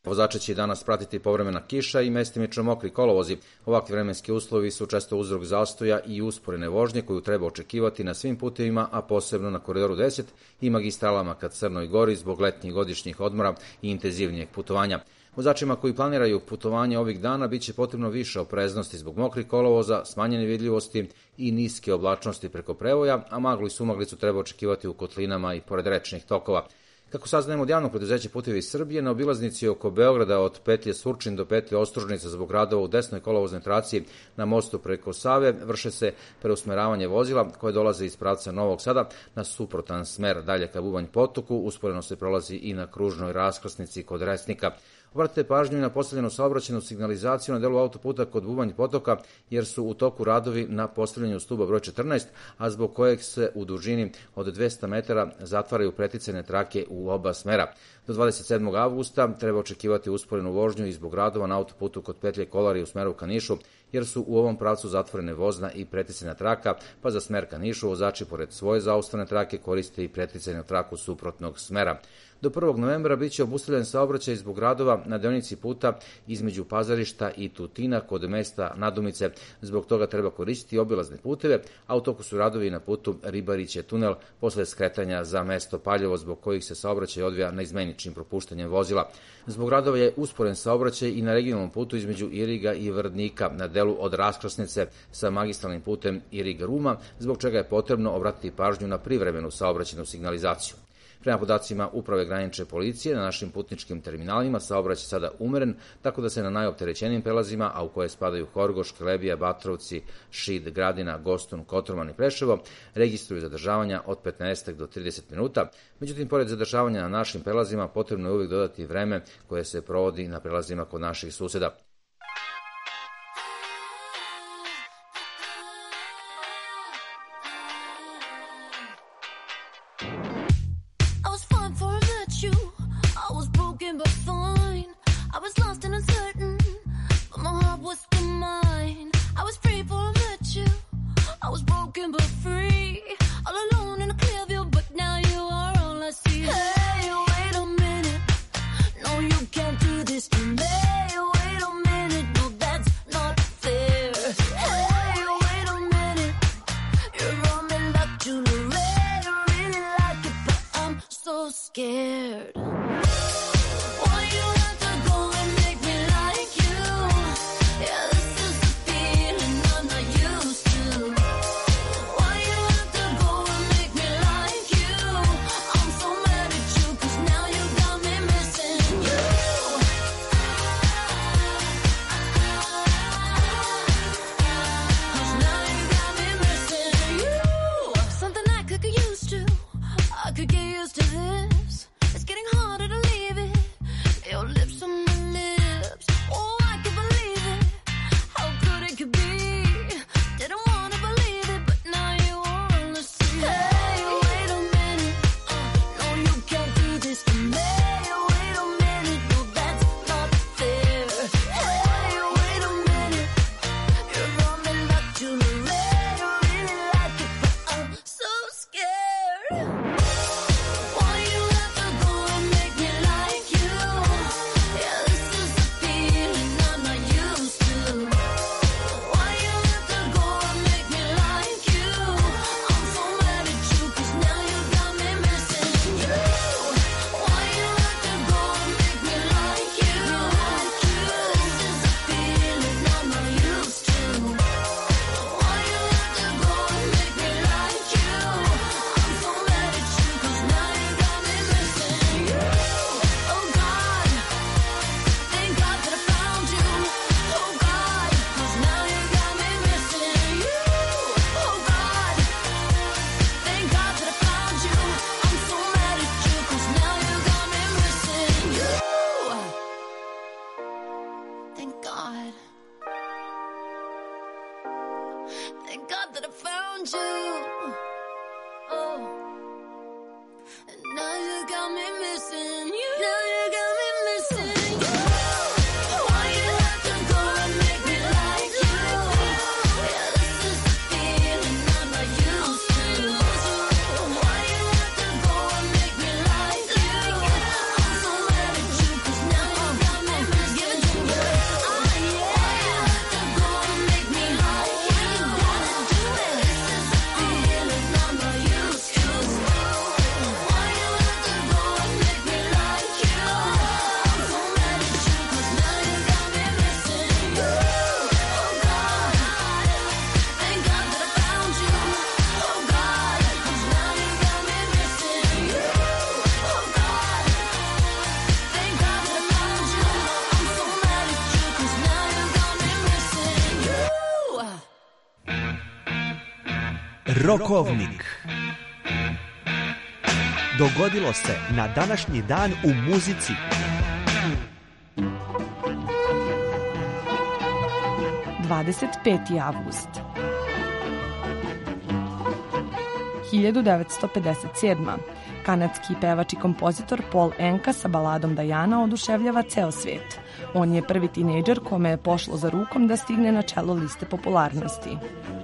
[SPEAKER 21] Vozače će danas pratiti povremena kiša i mestimično mokri kolovozi. Ovakvi vremenski uslovi su često uzrok zastoja i usporene vožnje koju treba očekivati na svim putevima, a posebno na Koridoru deset i magistralama ka Crnoj Gori zbog letnjih godišnjih odmora i intenzivnijeg putovanja. Vozačima koji planiraju putovanje ovih dana biće potrebno više opreznosti zbog mokrih kolovoza, smanjene vidljivosti i niske oblačnosti preko prevoja, a maglu i sumaglicu treba očekivati u kotlinama i pored rečnih tokova. Kako saznajemo od javnog preduzeća Putevi Srbije, na obilaznici oko Beograda od petlje Surčin do petlje Ostružnica zbog radova u desnoj kolovoznoj traci na mostu preko Save vrše se preusmeravanje vozila koje dolaze iz pravca Novog Sada na suprotan smer. Dalje ka Bubanj potoku usporeno se prolazi i na kružnoj raskrsnici kod Resnika. Obratite pažnju i na postavljenu saobraćajnu signalizaciju na delu autoputa kod Bubanj potoka, jer su u toku radovi na postavljanju stuba broj četrnaest, a zbog kojeg se u dužini od dvesta metara zatvaraju preticajne trake u oba smera. Do dvadeset sedmog avgusta treba očekivati usporenu vožnju i zbog radova na autoputu kod petlje Kolari u smeru ka Nišu, jer su u ovom pravcu zatvorene vozna i preticajna traka, pa za smer ka Nišu vozači pored svoje zaustavne trake koriste i preticajnu traku suprotnog smera. Do prvog novembra biće obustavljen saobraćaj zbog radova na deonici puta između Pazarišta i Tutina kod mesta Nadumice. Zbog toga treba koristiti obilazne puteve, a u toku su radovi na putu Ribariće tunel posle skretanja za mesto Paljevo, zbog kojih se saobraćaj odvija neizmeničnim propuštanjem vozila. Zbog radova je usporen saobraćaj i na regionalnom putu između Iriga i Vrdnika na delu od raskrsnice sa magistralnim putem Iriga-Ruma, zbog čega je potrebno obratiti pažnju na privremenu saobraćajnu signalizaciju. Prema podacima Uprave granične policije, na našim putničkim terminalima saobraćaj sada umeren, tako da se na najopterećenijim prelazima, a u koje spadaju Horgoš, Kelebija, Batrovci, Šid, Gradina, Gostun, Kotorman i Preševo, registruju zadržavanja od petnaest do trideset minuta. Međutim, pored zadržavanja na našim prelazima, potrebno je uvijek dodati vreme koje se provodi na prelazima kod naših suseda.
[SPEAKER 4] Rokovnik. Dogodilo se na današnji dan u muzici.
[SPEAKER 22] dvadeset peti avgust. hiljadu devetsto pedeset sedma. Kanadski pevač i kompozitor Paul Anka sa baladom Diana oduševljava ceo svet. On je prvi tinejdžer kome je pošlo za rukom da stigne na čelo liste popularnosti.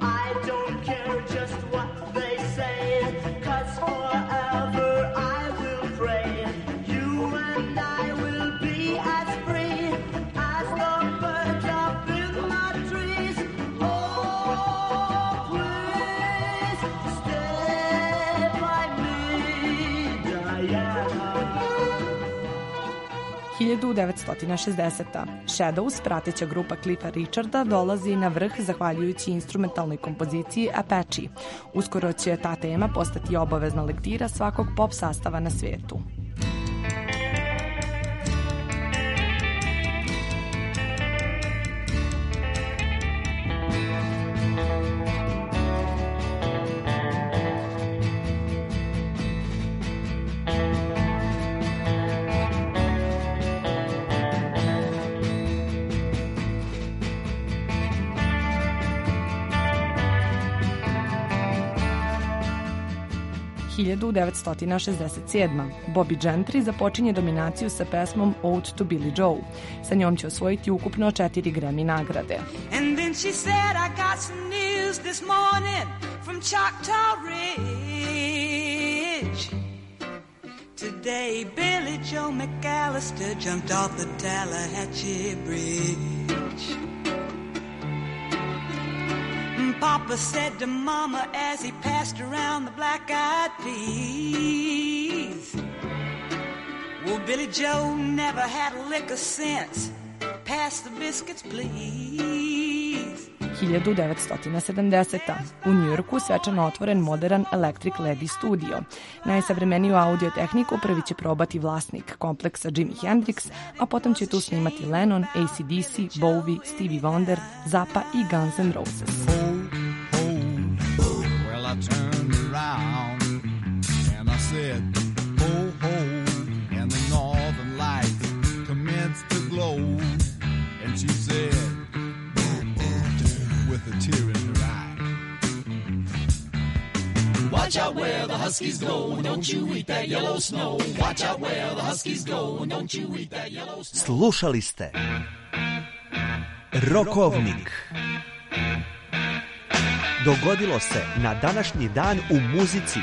[SPEAKER 22] hiljadu devetsto šezdeseta. Shadows, prateća grupa Cliffa Richarda, dolazi na vrh zahvaljujući instrumentalnoj kompoziciji Apache. Uskoro će ta tema postati obavezna lektira svakog pop sastava na svijetu. hiljadu devetsto šezdeset sedma. Bobby Gentry započinje dominaciju sa pesmom Ode to Billy Joe. Sa njom će osvojiti ukupno četiri Grammy nagrade.
[SPEAKER 23] And then she said, I got some news this morning from Choctaw Ridge. Today Billy Joe McAllister jumped off the Tallahatchie Bridge. Papa said to Mama as he passed around the black-eyed peas, well, Billy Joe never had a lick of sense. Pass the biscuits, please.
[SPEAKER 22] hiljadu devetsto sedamdeseta. U Njujorku svečano otvoren modern Electric Lady studio. Najsavremeniju audio tehniku prvi će probati vlasnik kompleksa Jimi Hendrix, a potom će tu snimati Lennon, A C D C, Bowie, Stevie Wonder, Zappa i Guns N' Roses.
[SPEAKER 24] Well, I turned around and I said, ho, ho, and the northern lights commenced to glow. And she said, with a tear in her eye, watch out where the Huskies go, don't you eat that yellow snow. Watch out where the Huskies go, don't you eat that yellow snow.
[SPEAKER 4] Slušali ste Rokovnik. Dogodilo se na današnji dan u muzici.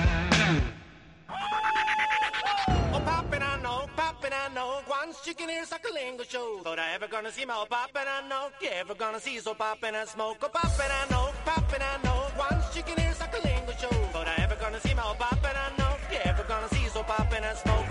[SPEAKER 16] Chicken ears like a lingo show. Thought I ever gonna see my poppin', I know. You ever gonna see so poppin' and smoke? Oh, poppin', I know, poppin', I know. Once chicken ears like a lingo show. Thought I ever gonna see my poppin', I know. You ever gonna see so poppin' and smoke?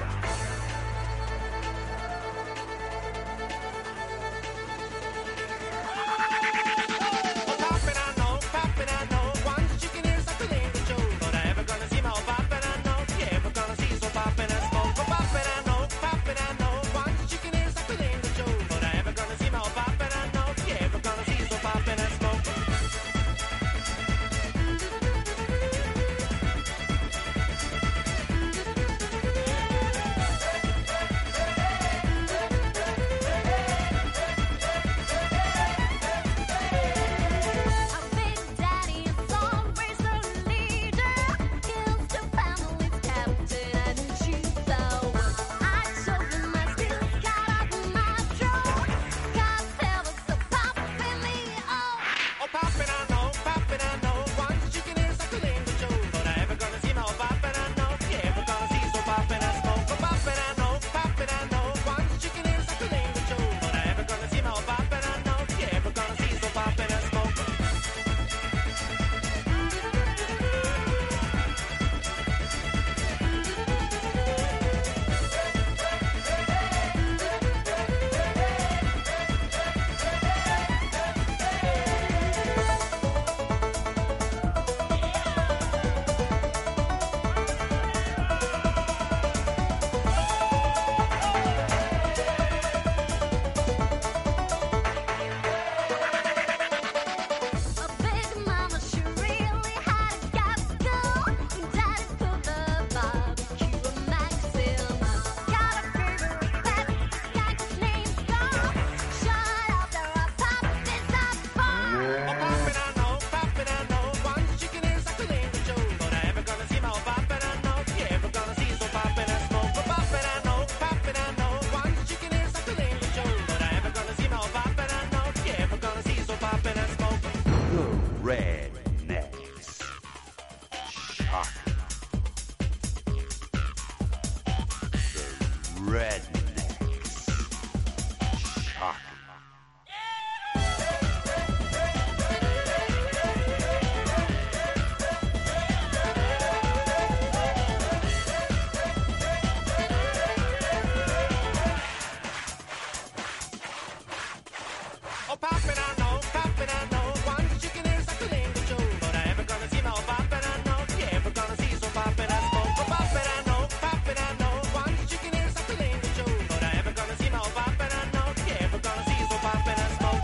[SPEAKER 16] Oh, poppin', I know, poppin', I know. One chicken ears like a lingo Joe. But I ever gonna see my oh, poppin', I know. You ever gonna see so poppin', I smoke. Oh, poppin', I know, poppin', I know. One chicken ears like a lingo Joe. But I ever gonna see my oh, poppin', I know. You ever gonna see so poppin', I smoke.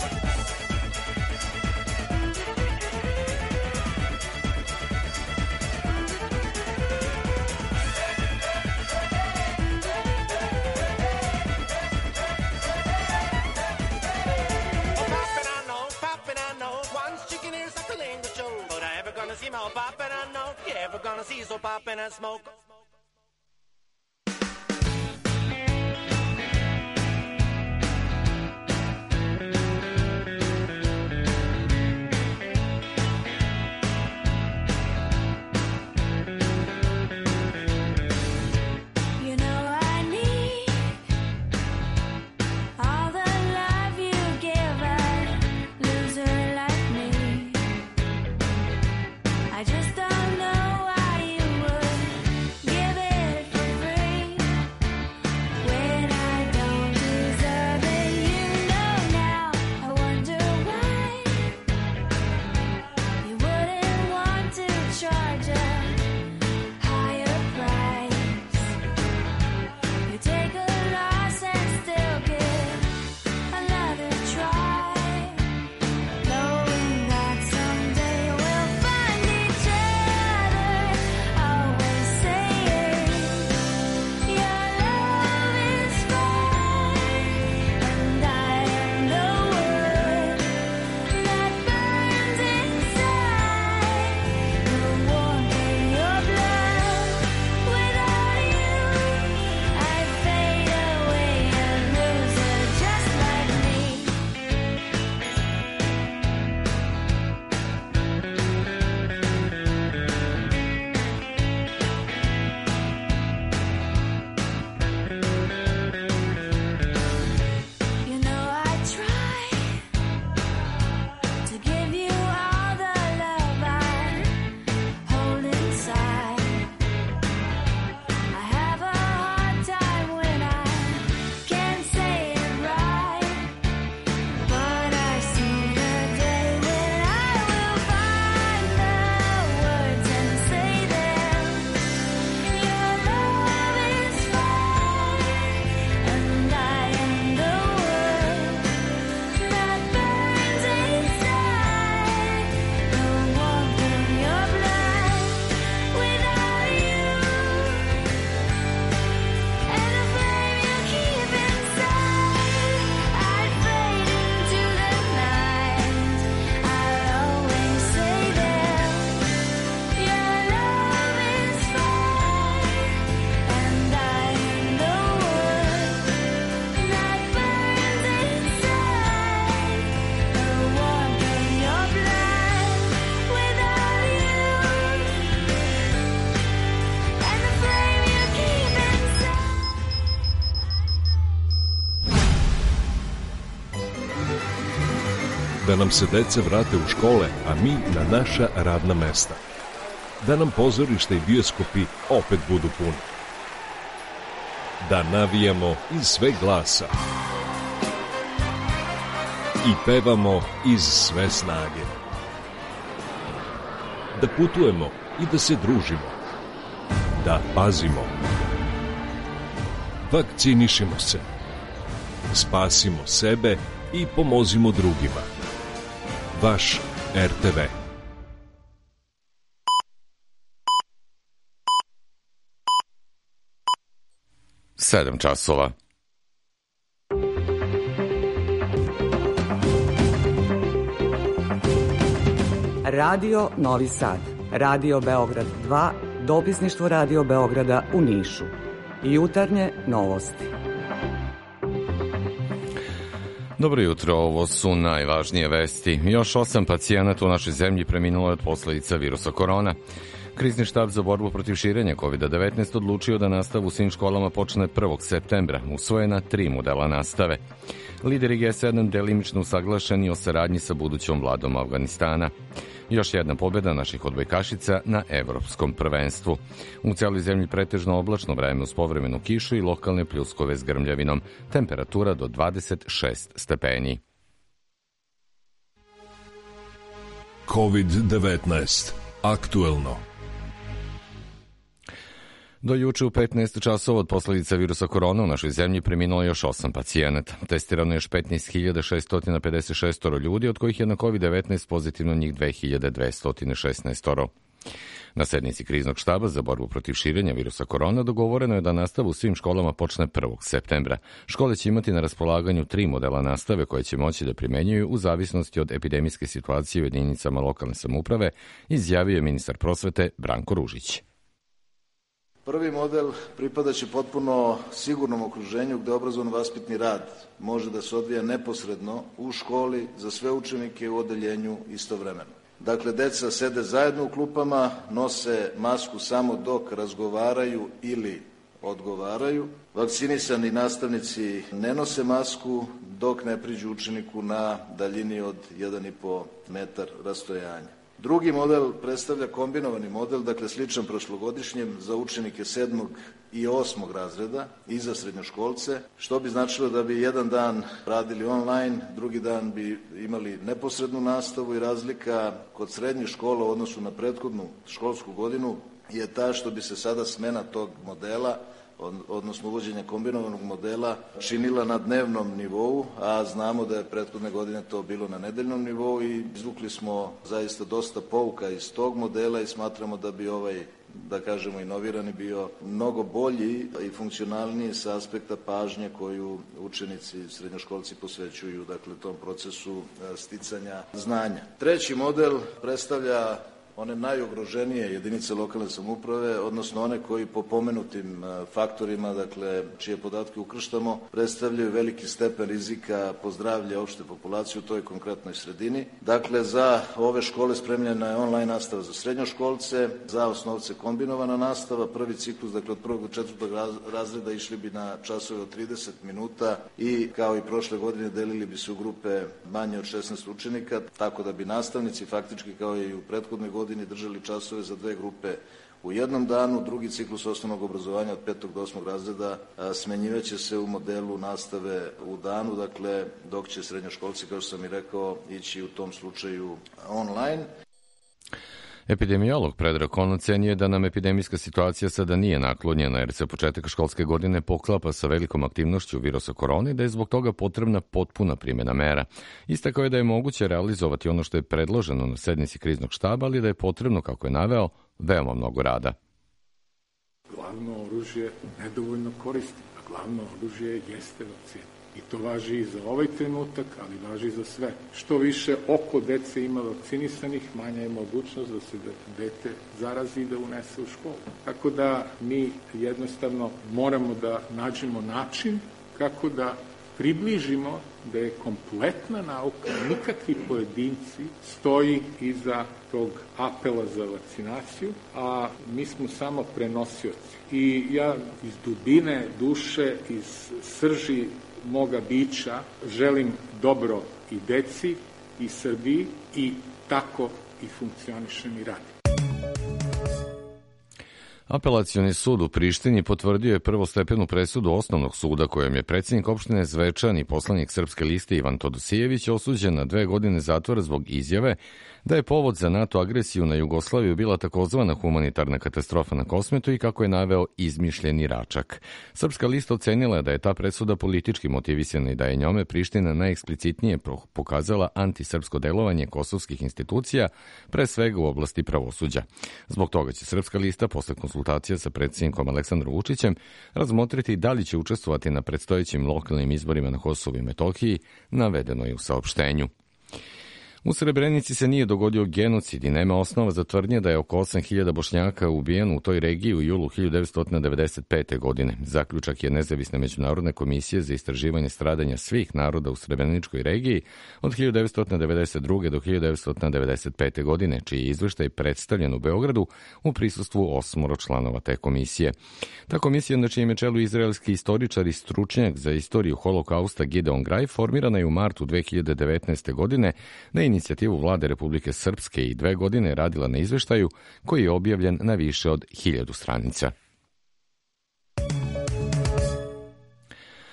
[SPEAKER 16] See my poppin', I know. You ever gonna see so poppin' and smoke?
[SPEAKER 17] I just don't know why you would give it for free when I don't deserve it. You know now, I wonder why you wouldn't want to charge a higher price. You take a loss and still give another try, knowing that someday we'll find each other. Always saying your love is fine, and I am the wood that burns inside, the warmth in your blood. Without you, I'd fade away and lose her just like me. You know I try to give you all the love I hold inside. I have a hard time when I can't say it right, but I see the day when I will find the words and say them. Your love is fine, and I am the wood that burns inside, the warmth in your blood. Without you, and the flame you keep inside, I'd fade into the night. I'll always say them. Your love is fine, and I am the wood that burns inside, the warmth in your blood. Without you, and the flame you keep inside.
[SPEAKER 7] Da nam se deca vrate u škole, a mi na naša radna mesta. Da nam pozorišta i bioskopi opet budu puni. Da navijamo iz sve glasa. I pevamo iz sve snage. Da putujemo i da se družimo. Da pazimo. Vakcinišimo se. Spasimo sebe i pomozimo drugima. Vaš R T V.
[SPEAKER 8] Sedam časova.
[SPEAKER 18] Radio Novi Sad, Radio Beograd dva, dopisništvo Radio Beograda u Nišu. Jutarnje novosti.
[SPEAKER 8] Dobro jutro, ovo su najvažnije vesti. Još osam pacijenata u našoj zemlji preminulo je od posledica virusa korona. Krizni štab za borbu protiv širenja kovid devetnaest odlučio da nastavu u svim školama počne prvog septembra, usvojena tri modela nastave. Lideri G sedam delimično usaglašeni o saradnji sa budućom vladom Afganistana. Još jedna pobjeda naših odbojkašica na evropskom prvenstvu. U cijeloj zemlji pretežno oblačno vreme uz povremenu kišu i lokalne pljuskove s grmljavinom. Temperatura do dvadeset šest stepeni.
[SPEAKER 7] kovid devetnaest. Aktuelno.
[SPEAKER 8] Do juče u petnaest časova od posledica virusa korona u našoj zemlji preminulo još osam pacijenata. Testirano je još petnaest hiljada šeststo pedeset šest ljudi, od kojih je na kovid devetnaest pozitivno njih dve hiljade dvesta šesnaest. Na sednici kriznog štaba za borbu protiv širenja virusa korona dogovoreno je da nastava u svim školama počne prvog septembra. Škole će imati na raspolaganju tri modela nastave koje će moći da primenjuju u zavisnosti od epidemijske situacije u jedinicama lokalne samouprave, izjavio je ministar prosvete Branko Ružić.
[SPEAKER 3] Prvi model pripadaće potpuno sigurnom okruženju gde obrazovno-vaspitni rad može da se odvija neposredno u školi za sve učenike u odeljenju istovremeno. Dakle, deca sede zajedno u klupama, nose masku samo dok razgovaraju ili odgovaraju. Vakcinisani nastavnici ne nose masku dok ne priđu učeniku na daljini od jedan i po metar rastojanja. Drugi model predstavlja kombinovani model, dakle sličan prošlogodišnjem za učenike sedmog i osmog razreda i za srednjoškolce, što bi značilo da bi jedan dan radili online, drugi dan bi imali neposrednu nastavu i razlika kod srednjih škola u odnosu na prethodnu školsku godinu je ta što bi se sada smena tog modela, odnosno uvođenje kombinovanog modela, činila na dnevnom nivou, a znamo da je prethodne godine to bilo na nedeljnom nivou i izvukli smo zaista dosta pouka iz tog modela i smatramo da bi ovaj, da kažemo, inovirani bio mnogo bolji i funkcionalniji sa aspekta pažnje koju učenici, srednjoškolci posvećuju, dakle, tom procesu sticanja znanja. Treći model predstavlja one najugroženije jedinice lokalne samouprave, odnosno one koji po pomenutim faktorima, dakle, čije podatke ukrštamo, predstavljaju veliki stepen rizika po zdravlje opšte populacije u toj konkretnoj sredini. Dakle, za ove škole spremljena je online nastava za srednjoškolce, za osnovce kombinovana nastava, prvi ciklus, dakle, od prvog do četvrtog razreda išli bi na časove od trideset minuta i, kao i prošle godine, delili bi se u grupe manje od šesnaest učenika, tako da bi nastavnici faktički, kao i u prethodnoj godini, držali časove za dve grupe u jednom danu. Drugi ciklus osnovnog obrazovanja od petog do osmog razreda smenjivaće se u modelu nastave u danu, dakle, dok će srednjoškolci, kao što sam i rekao, ići u tom slučaju online.
[SPEAKER 8] Epidemiolog Predrag Kon ocenio je da nam epidemijska situacija sada nije naklonjena jer se početak školske godine poklapa sa velikom aktivnošću virusa korone i da je zbog toga potrebna potpuna primjena mera. Istakao je da je moguće realizovati ono što je predloženo na sednici kriznog štaba, ali da je potrebno, kako je naveo, veoma mnogo rada.
[SPEAKER 9] Glavno oružje nedovoljno koristi, a glavno oružje jeste vakcina. I to važi i za ovaj trenutak, ali važi i za sve. Što više oko dece ima vakcinisanih, manja je mogućnost da se dete zarazi i da unese u školu. Tako da mi jednostavno moramo da nađemo način kako da približimo da je kompletna nauka, nikakvi pojedinci stoji iza tog apela za vakcinaciju, a mi smo samo prenosioci. I ja iz dubine duše, iz srži moga bića želim dobro i deci i Srbiji i tako i funkcionišem i radim.
[SPEAKER 8] Apelacioni sud u Prištini potvrdio je prvostepenu presudu osnovnog suda kojom je predsjednik opštine Zvečan i poslanik Srpske liste Ivan Todosijević osuđen na dve godine zatvora zbog izjave da je povod za NATO agresiju na Jugoslaviju bila takozvana humanitarna katastrofa na Kosmetu i, kako je naveo, izmišljeni račak. Srpska lista ocenila da je ta presuda politički motivisana i da je njome Priština najeksplicitnije pokazala antisrpsko delovanje kosovskih institucija, pre svega u oblasti pravosuđa. Zbog toga će Srpska lista posle konsultacija sa predsjednikom Aleksandrom Vučićem razmotriti da li će učestvovati na predstojećim lokalnim izborima na Kosovu i Metohiji, navedeno je u saopštenju. U Srebrenici se nije dogodio genocid i nema osnova za tvrdnje da je oko osam hiljada Bošnjaka ubijeno u toj regiji u julu hiljadu devetsto devedeset pete. godine. Zaključak je Nezavisne međunarodne komisije za istraživanje stradanja svih naroda u Srebreničkoj regiji od hiljadu devetsto devedeset druge. do hiljadu devetsto devedeset pete. godine, čiji je izveštaj predstavljen u Beogradu u prisustvu osmoro članova te komisije. Ta komisija, na čijem je čelu izraelski istoričar i stručnjak za istoriju holokausta Gideon Graj, formirana je u martu dve hiljade devetnaeste. godine na inicijativu vlade Republike Srpske i dve godine radila na izveštaju koji je objavljen na više od hiljadu stranica.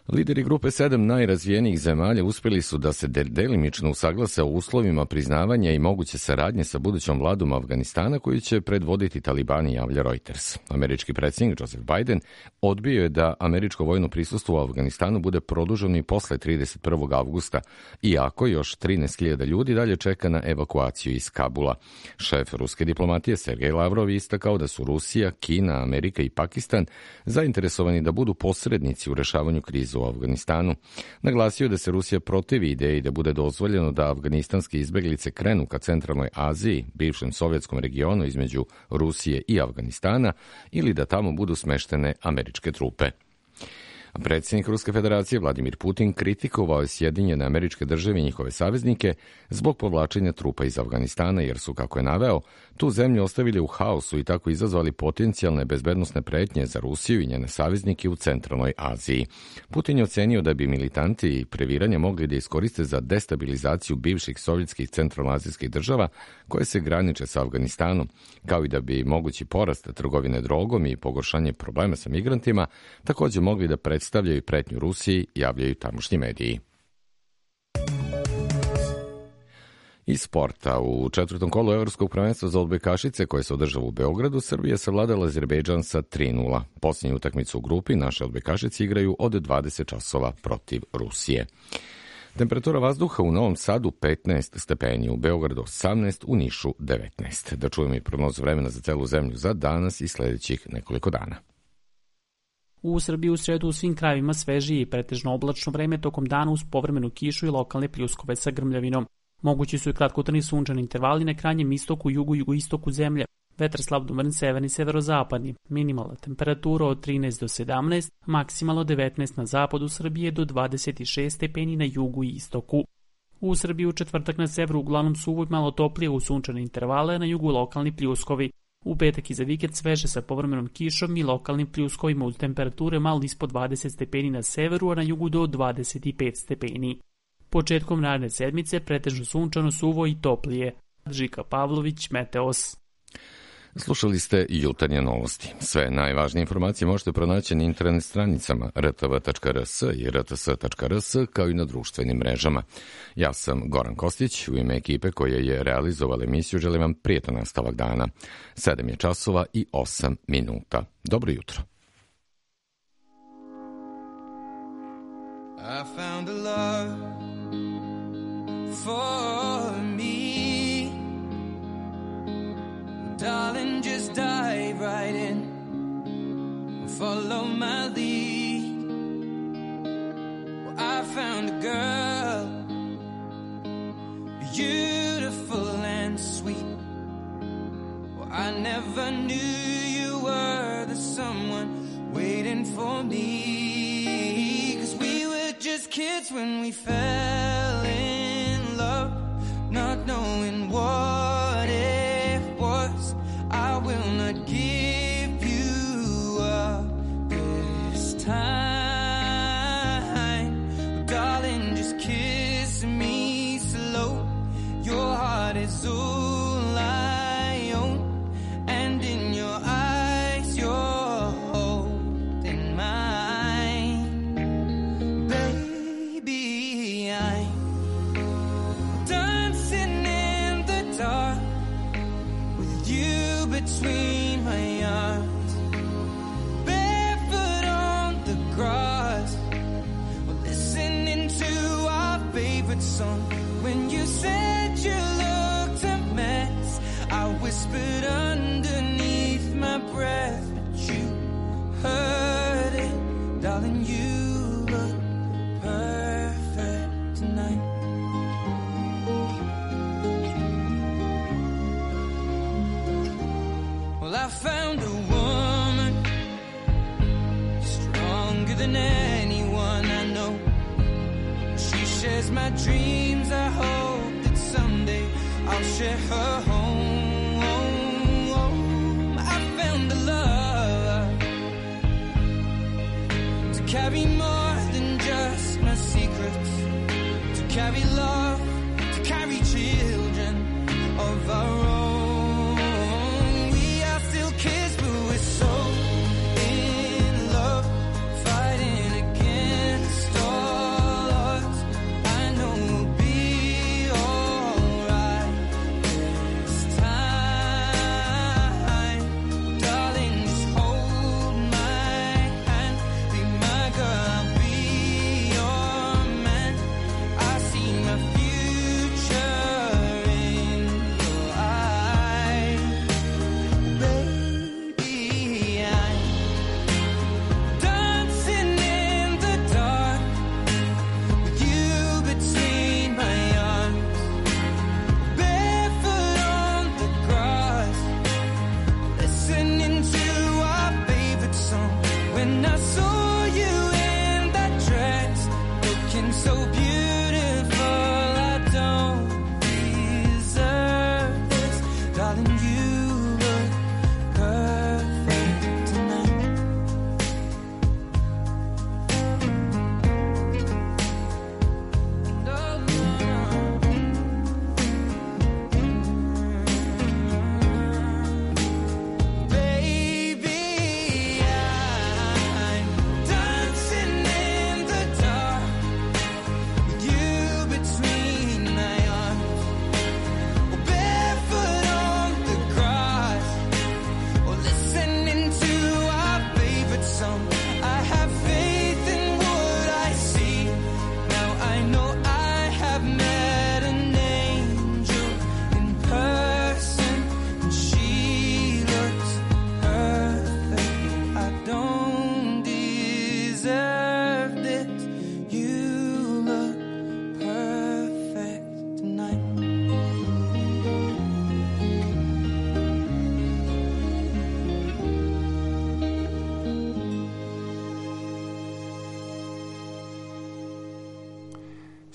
[SPEAKER 8] Lideri grupe sedam najrazvijenijih zemalja uspjeli su da se delimično usaglase o uslovima priznavanja i moguće saradnje sa budućom vladom Afganistana koju će predvoditi talibani, javlja Reuters. Američki predsjednik Joseph Biden odbio je da američko vojno prisustvo u Afganistanu bude produženo i posle trideset prvog avgusta, iako još trinaest hiljada ljudi dalje čeka na evakuaciju iz Kabula. Šef ruske diplomatije Sergej Lavrov istakao da su Rusija, Kina, Amerika i Pakistan zainteresovani da budu posrednici u rešavanju krize u Afganistanu. Naglasio da se Rusija protivi ideji da bude dozvoljeno da afganistanske izbeglice krenu ka centralnoj Aziji, bivšem sovjetskom regionu između Rusije i Afganistana, ili da tamo budu smeštene američke trupe. Predsjednik Ruske federacije Vladimir Putin kritikovao je Sjedinjene Američke Države i njihove saveznike zbog povlačenja trupa iz Afganistana, jer su, kako je naveo, tu zemlju ostavili u haosu i tako izazvali potencijalne bezbednosne pretnje za Rusiju i njene saveznike u centralnoj Aziji. Putin je ocenio da bi militanti i previranje mogli da iskoriste za destabilizaciju bivših sovjetskih centralnoazijskih država koje se graniče sa Afganistanom, kao i da bi mogući porast trgovine drogom i pogoršanje problema sa migrantima također mogli da predstavljaju pretnju Rusiji, javljaju tamošnji mediji. Iz sporta, u četvrtom kolu Evropskog prvenstva za odbojkašice koje se održava u Beogradu, Srbija savladala Azerbejdžan sa tri nula. Posljednju utakmicu u grupi naše odbojkašice igraju od dvadeset časova protiv Rusije. Temperatura vazduha u Novom Sadu petnaest stepeni, u Beogradu osamnaest, u Nišu devetnaest. Da čujemo i prognozu vremena za celu zemlju za danas i sljedećih nekoliko dana.
[SPEAKER 10] U Srbiji u sredu u svim krajevima svežije i pretežno oblačno vreme tokom dana uz povremenu kišu i lokalne pljuskove sa grmljavinom. Mogući su i kratkotrajni sunčani intervali na krajnjem istoku, jugu i jugoistoku zemlje. Vetar slab do umeren severni, severozapadni. Minimalna temperatura od trinaest do sedamnaest, maksimalno devetnaest na zapadu Srbije do dvadeset šest stepeni na jugu i istoku. U Srbiji u četvrtak na severu uglavnom suvo i malo toplije u sunčane intervale, na jugu lokalni pljuskovi. U petak i za vikend sveže sa povremenom kišom i lokalnim pljuskovima uz temperature malo ispod dvadeset stepeni na severu, a na jugu do dvadeset pet stepeni. Početkom naredne sedmice pretežno sunčano, suvo i toplije. Žika Pavlović, Meteos.
[SPEAKER 8] Slušali ste jutarnje novosti. Sve najvažnije informacije možete pronaći na internet stranicama r t v tačka r s i r t s tačka r s, kao i na društvenim mrežama. Ja sam Goran Kostić, u ime ekipe koja je realizovala emisiju želim vam prijetan nastavak dana. sedam je časova i osam minuta. Dobro jutro.
[SPEAKER 16] I found a love for me. Darling, just dive right in. Follow my lead. Well, I found a girl, beautiful and sweet. Well, I never knew you were the someone waiting for me. 'Cause we were just kids when we fell in love, not knowing what it was. I will not give you up this time. Darling, just kiss me slow. Your heart is all I own, and in your eyes you're holding mine. Baby, I'm dancing in the dark with you between my arms, barefoot on the grass, we're listening to our favorite song. When you said you looked a mess, I whispered underneath my breath, but you heard it, darling, you look perfect tonight. Well, I found a woman stronger than anyone I know. She shares my dreams. I hope that someday I'll share her home. I found a love to carry more than just my secrets, to carry love, to carry children of our own. We are still kids, but we're so in love, fighting against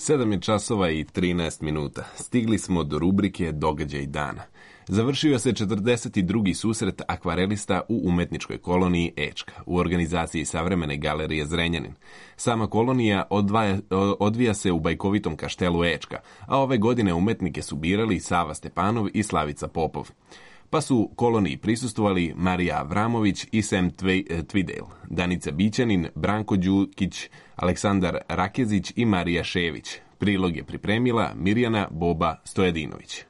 [SPEAKER 2] sedam je časova i trinaest minuta. Stigli smo do rubrike Događaj dana. Završio se četrdeset drugi susret akvarelista u umetničkoj koloniji Ečka u organizaciji Savremene galerije Zrenjanin. Sama kolonija odvaja, odvija se u bajkovitom kaštelu Ečka, a ove godine umetnike su birali Sava Stepanov i Slavica Popov. Pa su koloniji prisustvovali Marija Avramović i Sam Tvidale, Danica Bićanin, Branko Đukić, Aleksandar Rakezić i Marija Šević. Prilog je pripremila Mirjana Boba Stojadinović.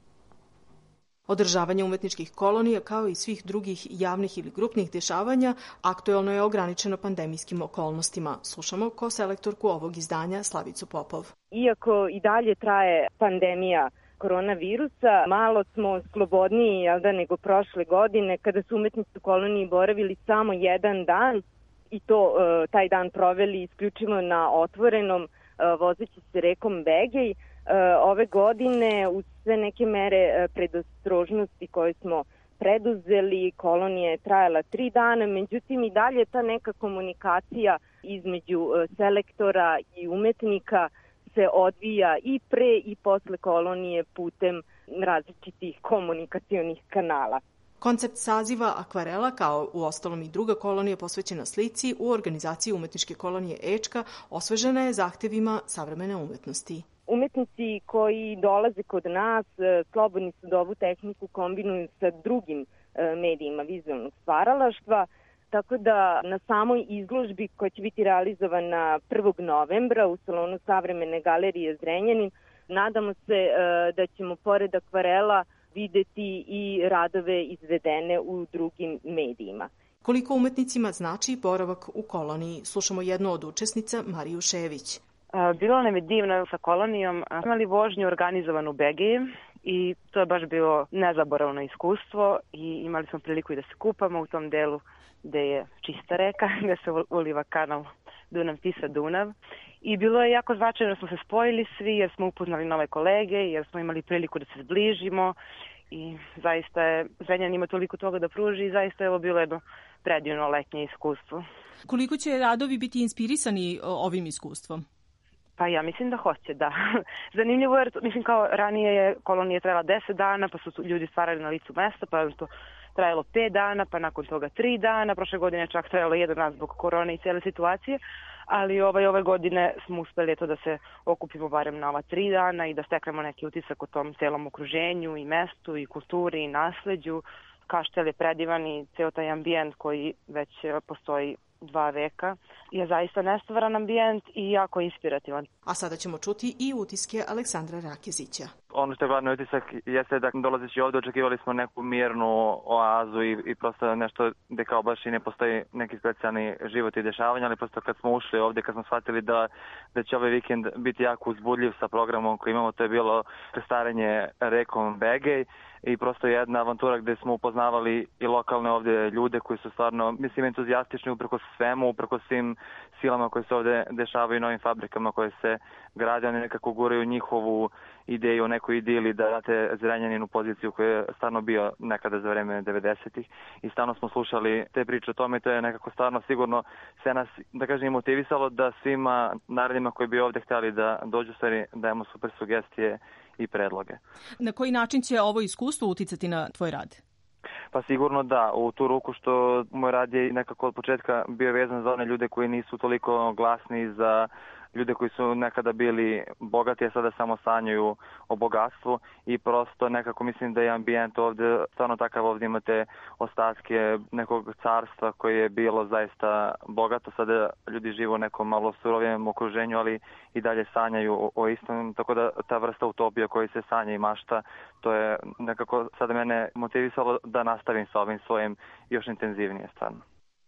[SPEAKER 11] Održavanje umetničkih kolonija, kao i svih drugih javnih ili grupnih dešavanja, aktuelno je ograničeno pandemijskim okolnostima. Slušamo koselektorku ovog izdanja Slavicu Popov.
[SPEAKER 12] Iako i dalje traje pandemija koronavirusa, malo smo slobodniji, jel da, nego prošle godine, kada su umetnici u koloniji boravili samo jedan dan i to taj dan proveli isključivo na otvorenom, vozeći se rekom Begej. Ove godine, uz sve neke mere predostrožnosti koje smo preduzeli, kolonija je trajala tri dana, međutim i dalje ta neka komunikacija između selektora i umetnika se odvija i pre i posle kolonije putem različitih komunikacionih kanala.
[SPEAKER 11] Koncept saziva akvarela, kao u ostalom i druga kolonija posvećena slici, u organizaciji umetničke kolonije Ečka osvežena je zahtevima savremene umetnosti.
[SPEAKER 12] Umetnici koji dolaze kod nas slobodni su da ovu tehniku kombinuju sa drugim medijima vizualnog stvaralaštva, tako da na samoj izložbi koja će biti realizovana prvog novembra u salonu Savremene galerije Zrenjanin, nadamo se da ćemo pored akvarela videti i radove izvedene u drugim medijima.
[SPEAKER 11] Koliko umetnicima znači boravak u koloniji? Slušamo jednu od učesnica, Mariju Šević.
[SPEAKER 13] Bilo nam je divno sa kolonijom. Imali vožnju organizovanu u Begiji i to je baš bilo nezaboravno iskustvo i imali smo priliku i da se kupamo u tom delu gde je čista reka, gde se uliva kanal Dunav-Tisa-Dunav. I bilo je jako značajno da smo se spojili svi jer smo upoznali nove kolege, jer smo imali priliku da se zbližimo i zaista je Zrenjanin ima toliko toga da pruži i zaista je ovo bilo jedno predivno letnje iskustvo.
[SPEAKER 11] Koliko će radovi biti inspirisani ovim iskustvom?
[SPEAKER 13] Pa ja mislim da hoće, da. Zanimljivo jer, mislim, kao ranije je kolonija trajala deset dana, pa su ljudi stvarali na licu mesta, pa je to trajalo pet dana, pa nakon toga tri dana, prošle godine je čak trajalo jedan dan zbog korone i cijele situacije, ali ovaj, ove godine smo uspeli to da se okupimo barem na ova tri dana i da steknemo neki utisak o tom celom okruženju i mestu i kulturi i nasleđu. Kaštel je predivan i ceo taj ambijent koji već postoji dva veka je zaista nestvaran ambijent i jako inspirativan.
[SPEAKER 11] A sada ćemo čuti i utiske Aleksandra Rakezića.
[SPEAKER 14] Ono što je glavni utisak jeste da dolazeći ovde očekivali smo neku mirnu oazu i, i prosto nešto gde kao baš i ne postoji neki specijalni život i dešavanja, ali prosto kad smo ušli ovde, kad smo shvatili da, da će ovaj vikend biti jako uzbudljiv sa programom koji imamo, to je bilo krstarenje rekom Begej i prosto jedna avantura gde smo upoznavali i lokalne ovde ljude koji su stvarno, mislim, entuzijastični uprkos svemu, uprkos svim silama koje se ovde dešavaju i novim fabrikama koje se grade, oni nekako guraju njihovu ideju o nekoj idili da date Zrenjanin u poziciju koja je stvarno bio nekada za vreme devedesetih i stvarno smo slušali te priče o tome i to je nekako stvarno sigurno sve nas, da kažem, motivisalo da svima narednima koji bi ovde htjeli da dođu stvari dajemo super sugestije i predloge.
[SPEAKER 11] Na koji način će ovo iskustvo uticati na tvoj rad?
[SPEAKER 14] Pa sigurno da, u tu ruku što moj rad je nekako od početka bio vezan za one ljude koji nisu toliko glasni, za ljude koji su nekada bili bogati, a sada samo sanjaju o bogatstvu i prosto nekako mislim da je ambijent ovde stvarno takav, ovde imate ostatke nekog carstva koje je bilo zaista bogato, sada ljudi žive u nekom malo surovijem okruženju, ali i dalje sanjaju o, o istom, tako da ta vrsta utopija koji se sanja i mašta, to je nekako sada mene motivisalo da nastavim sa ovim svojim još intenzivnije stvarno.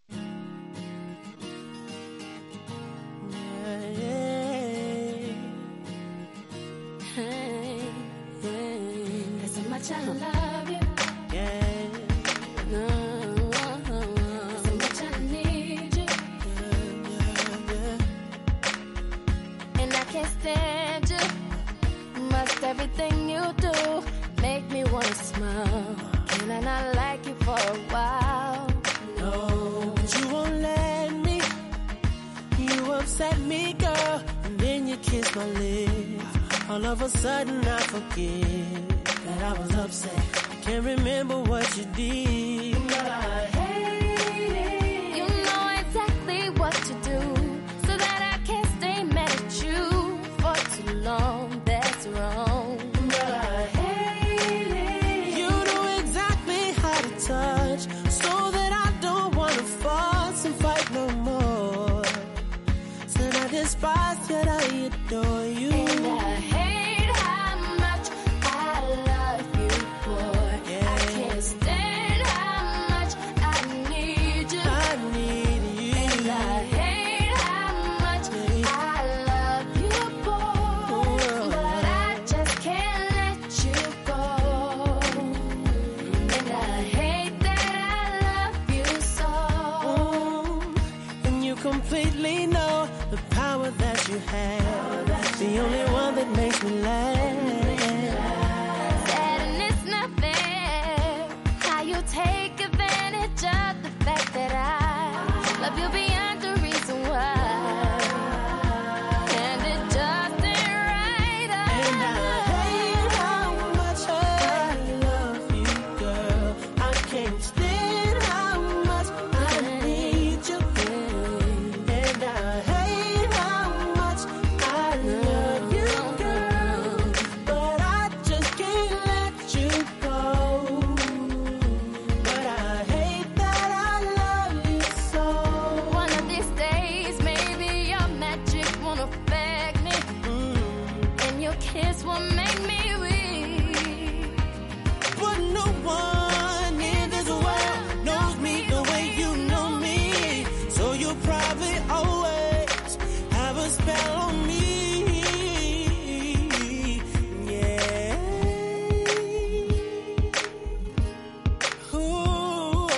[SPEAKER 17] Much I love you, yeah. No, so much I need you, yeah, yeah, yeah. And I can't stand you. Must everything you do make me wanna smile. Can I not like you for a while? No, but you won't let me. You upset me, girl, and then you
[SPEAKER 1] kiss my lips, all of a sudden I forget that I was upset. I can't remember what you did, but I hate it.
[SPEAKER 17] You know exactly what to do, so that I can't stay mad at you for too long. That's wrong,
[SPEAKER 1] but I hate it. You know exactly how to touch, so that I don't wanna fuss and fight no more. Said I despise, yet I adore you.
[SPEAKER 17] And I hate how much I love you, boy. Yeah. I can't stand how much I need you.
[SPEAKER 1] I need you.
[SPEAKER 17] And I hate how much I love you, boy. But I just can't let you go. And I hate that I love you so.
[SPEAKER 1] And you completely know the power that you have, the only one that makes me laugh.
[SPEAKER 17] Sad and it's not fair how you take advantage of the fact that I love you beyond the reason why. And it just ain't right.
[SPEAKER 1] And I hate how much I love you, girl. I can't stand how much I need you. And I hate how much I love you, girl. But I just can't let you go. But I hate that I love you so.
[SPEAKER 17] One of these days, maybe your magic won't affect me, and your kiss will make me weak.
[SPEAKER 1] But no one in this world knows me the way you know me. So you probably always have a spell on me. Yeah. Ooh.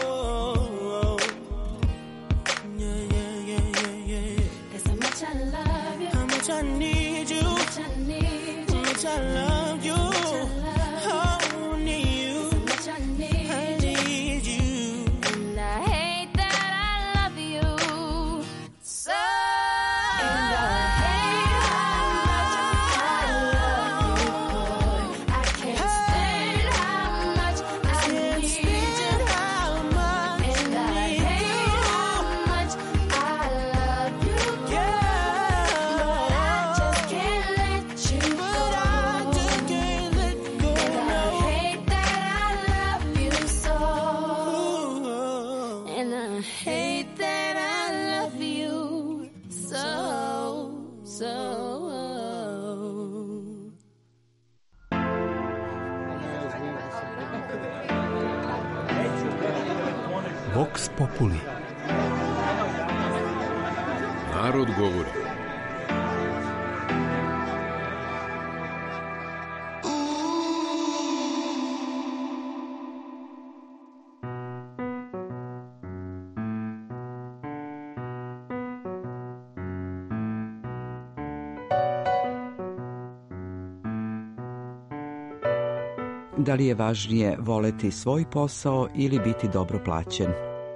[SPEAKER 1] Yeah, yeah, yeah, yeah, yeah.
[SPEAKER 17] That's how much I love you.
[SPEAKER 1] How much I need you.
[SPEAKER 17] How much I need
[SPEAKER 1] How
[SPEAKER 17] you.
[SPEAKER 1] much I love you. Oh, need you.
[SPEAKER 17] How much I need
[SPEAKER 1] I
[SPEAKER 17] you.
[SPEAKER 1] need you.
[SPEAKER 17] And I hate that I love you so. And I hate how much I love you, boy. I can't stand how much I need you. And I hate how much I love you, girl. But I just can't let you go. And I hate that I love you so. And I hate that I love you so, so.
[SPEAKER 4] Vox Populi.
[SPEAKER 7] Narod govori.
[SPEAKER 5] Da li je važnije voleti svoj posao ili biti dobro plaćen?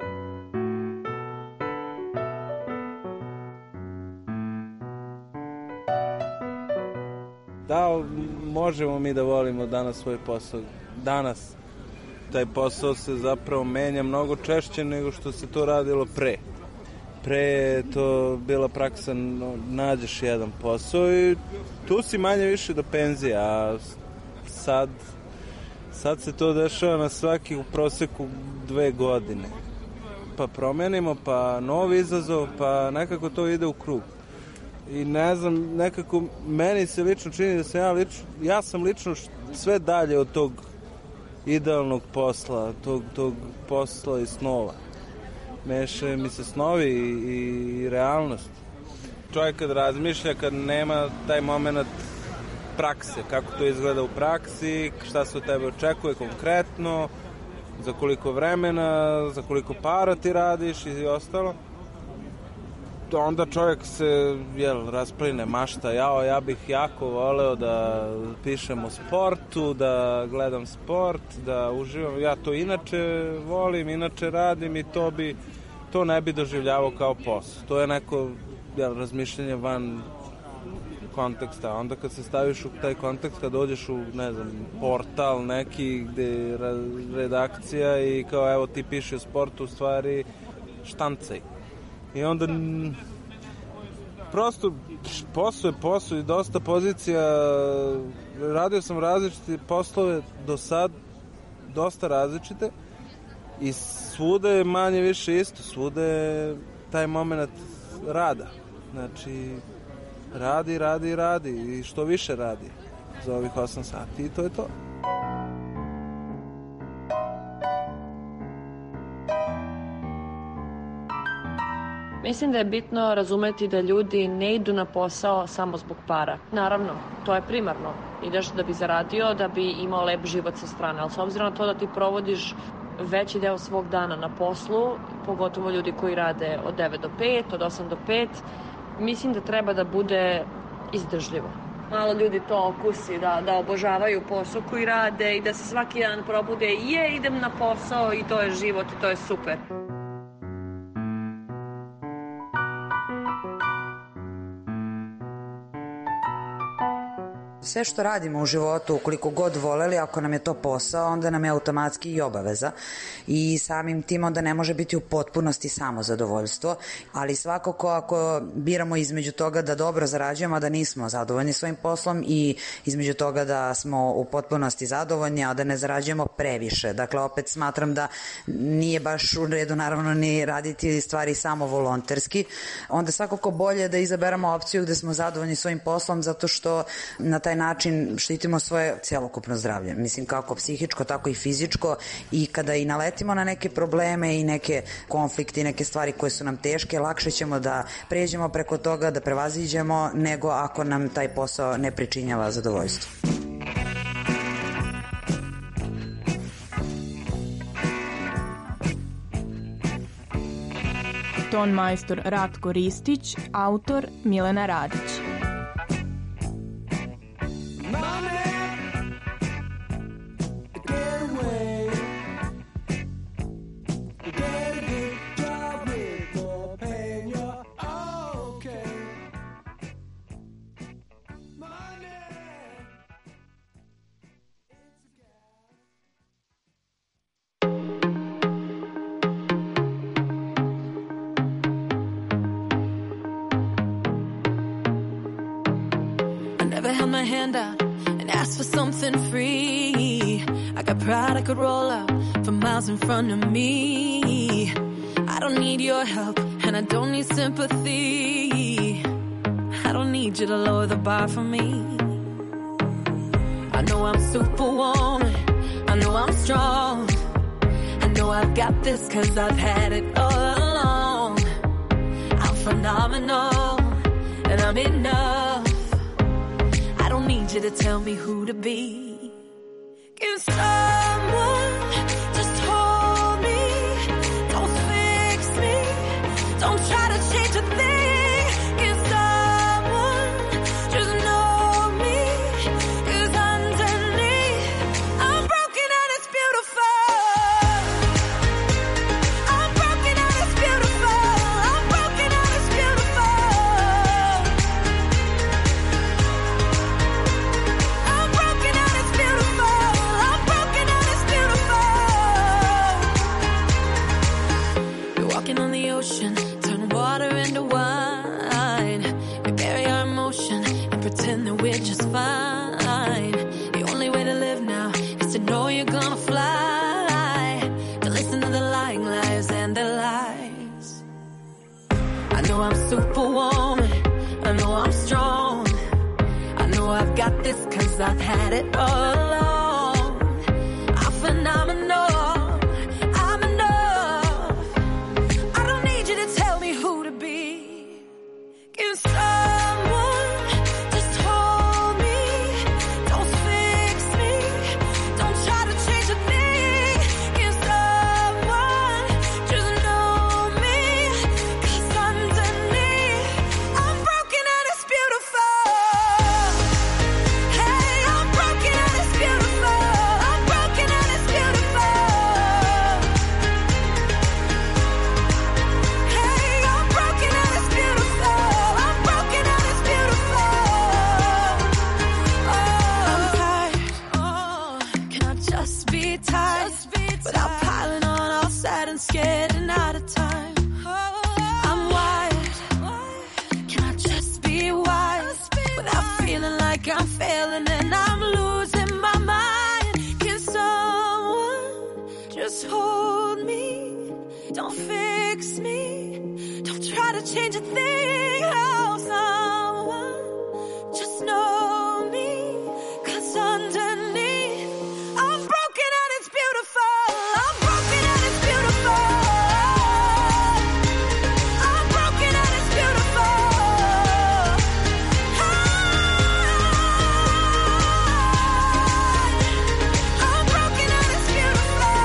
[SPEAKER 15] Da, možemo mi da volimo danas svoj posao. Danas taj posao se zapravo menja mnogo češće nego što se to radilo pre. Pre je to bila praksa, no, nađeš jedan posao i tu si manje više do penzije, a sad, sad se to dešava na svaki u proseku dve godine. Pa promenimo, pa novi izazov, pa nekako to ide u krug. I ne znam, nekako meni se lično čini da sam ja lično, ja sam lično sve dalje od tog idealnog posla, tog, tog posla i snova. Meše mi se snovi i, i realnost. Čovjek kad razmišlja, kad nema taj moment prakse, kako to izgleda u praksi, šta se od tebe očekuje konkretno, za koliko vremena, za koliko para ti radiš i ostalo, onda čovjek se, jel, raspline, mašta, jao, ja bih jako voleo da pišem o sportu, da gledam sport, da uživam, ja to inače volim, inače radim i to bi, to ne bi doživljavao kao posao. To je neko, jel, razmišljanje van konteksta. Onda kad se staviš u taj kontekst, kad dođeš u, ne znam, portal neki gde je redakcija i kao evo ti piši o sportu, u stvari štancaj. I onda m, prosto posao je posao i dosta pozicija. Radio sam različite poslove do sad, dosta različite i svuda je manje više isto, svuda je taj moment rada. Znači, radi, radi, radi i što više radi za ovih osam sati i to je to.
[SPEAKER 6] Mislim da je bitno razumeti da ljudi ne idu na posao samo zbog para. Naravno, to je primarno. Ideš da bi zaradio, da bi imao lep život sa strane, ali s obzirom na to da ti provodiš veći deo svog dana na poslu, pogotovo ljudi koji rade od devet do pet, od osam do pet, mislim da treba da bude izdržljivo. Malo ljudi to okusi, da, da obožavaju posao koji rade i da se svaki dan probude i je, idem na posao i to je život i to je super.
[SPEAKER 19] Sve što radimo u životu, koliko god voleli, ako nam je to posao, onda nam je automatski i obaveza. I samim tim onda ne može biti u potpunosti samo zadovoljstvo, ali svakako ako biramo između toga da dobro zarađujemo, a da nismo zadovoljni svojim poslom i između toga da smo u potpunosti zadovoljni, a da ne zarađujemo previše. Dakle, opet smatram da nije baš u redu naravno ni raditi stvari samo volonterski. Onda svakako bolje da izaberamo opciju gde smo zadovoljni svojim poslom, zato što na taj način štitimo svoje celokupno zdravlje. Mislim, kako psihičko, tako i fizičko, i kada i naletimo na neke probleme i neke konflikte i neke stvari koje su nam teške, lakše ćemo da pređemo preko toga, da prevaziđemo, nego ako nam taj posao ne pričinjava zadovoljstvo.
[SPEAKER 22] Ton majstor Ratko Ristić, autor Milena Radić.
[SPEAKER 17] For something free, I got pride I could roll up for miles in front of me. I don't need your help and I don't need sympathy. I don't need you to lower the bar for me. I know I'm superwoman, I know I'm strong, I know I've got this cause I've had it all along. I'm phenomenal and I'm enough. I don't need you to tell me who to be. Can someone just hold me? Don't fix me. Don't try to change a thing. Can someone just know me? Cause underneath I'm broken and it's beautiful. I'm broken and it's beautiful. I'm broken and it's beautiful. On the ocean, turn water into wine. We bury our emotion and pretend that we're just fine. The only way to live now is to know you're gonna fly. To listen to the lying lies and their lies. I know I'm superwoman, I know I'm strong, I know I've got this cause I've had it all along. I'm phenomenal, can someone just hold me? Don't fix me. Don't try to change a thing. Can someone just know me? Cause underneath I'm broken and it's beautiful. Hey, I'm broken and it's beautiful.
[SPEAKER 20] change a thing. How someone just know me, 'cause underneath I'm broken and it's beautiful. I'm broken and it's beautiful. I'm broken and it's beautiful. I'm broken and it's beautiful.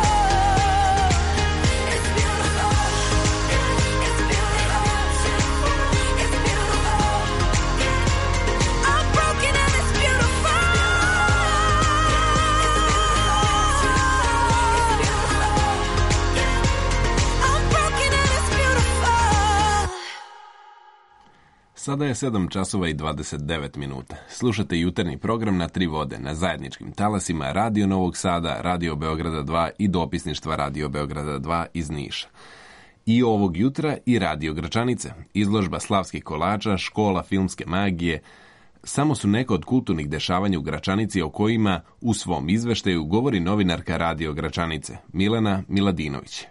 [SPEAKER 20] It's beautiful. It's beautiful. It's beautiful. I'm broken and it's beautiful. I'm broken and it's beautiful.
[SPEAKER 2] Sada je sedam časova i dvadeset devet minuta. Slušate jutarnji program Na tri vode na zajedničkim talasima Radio Novog Sada, Radio Beograda dva i dopisništva Radio Beograda dva iz Niša. I ovog jutra i Radio Gračanice, izložba slavskih kolača, škola filmske magije, samo su neka od kulturnih dešavanja u Gračanici o kojima u svom izveštaju govori novinarka Radio Gračanice, Milena Miladinović.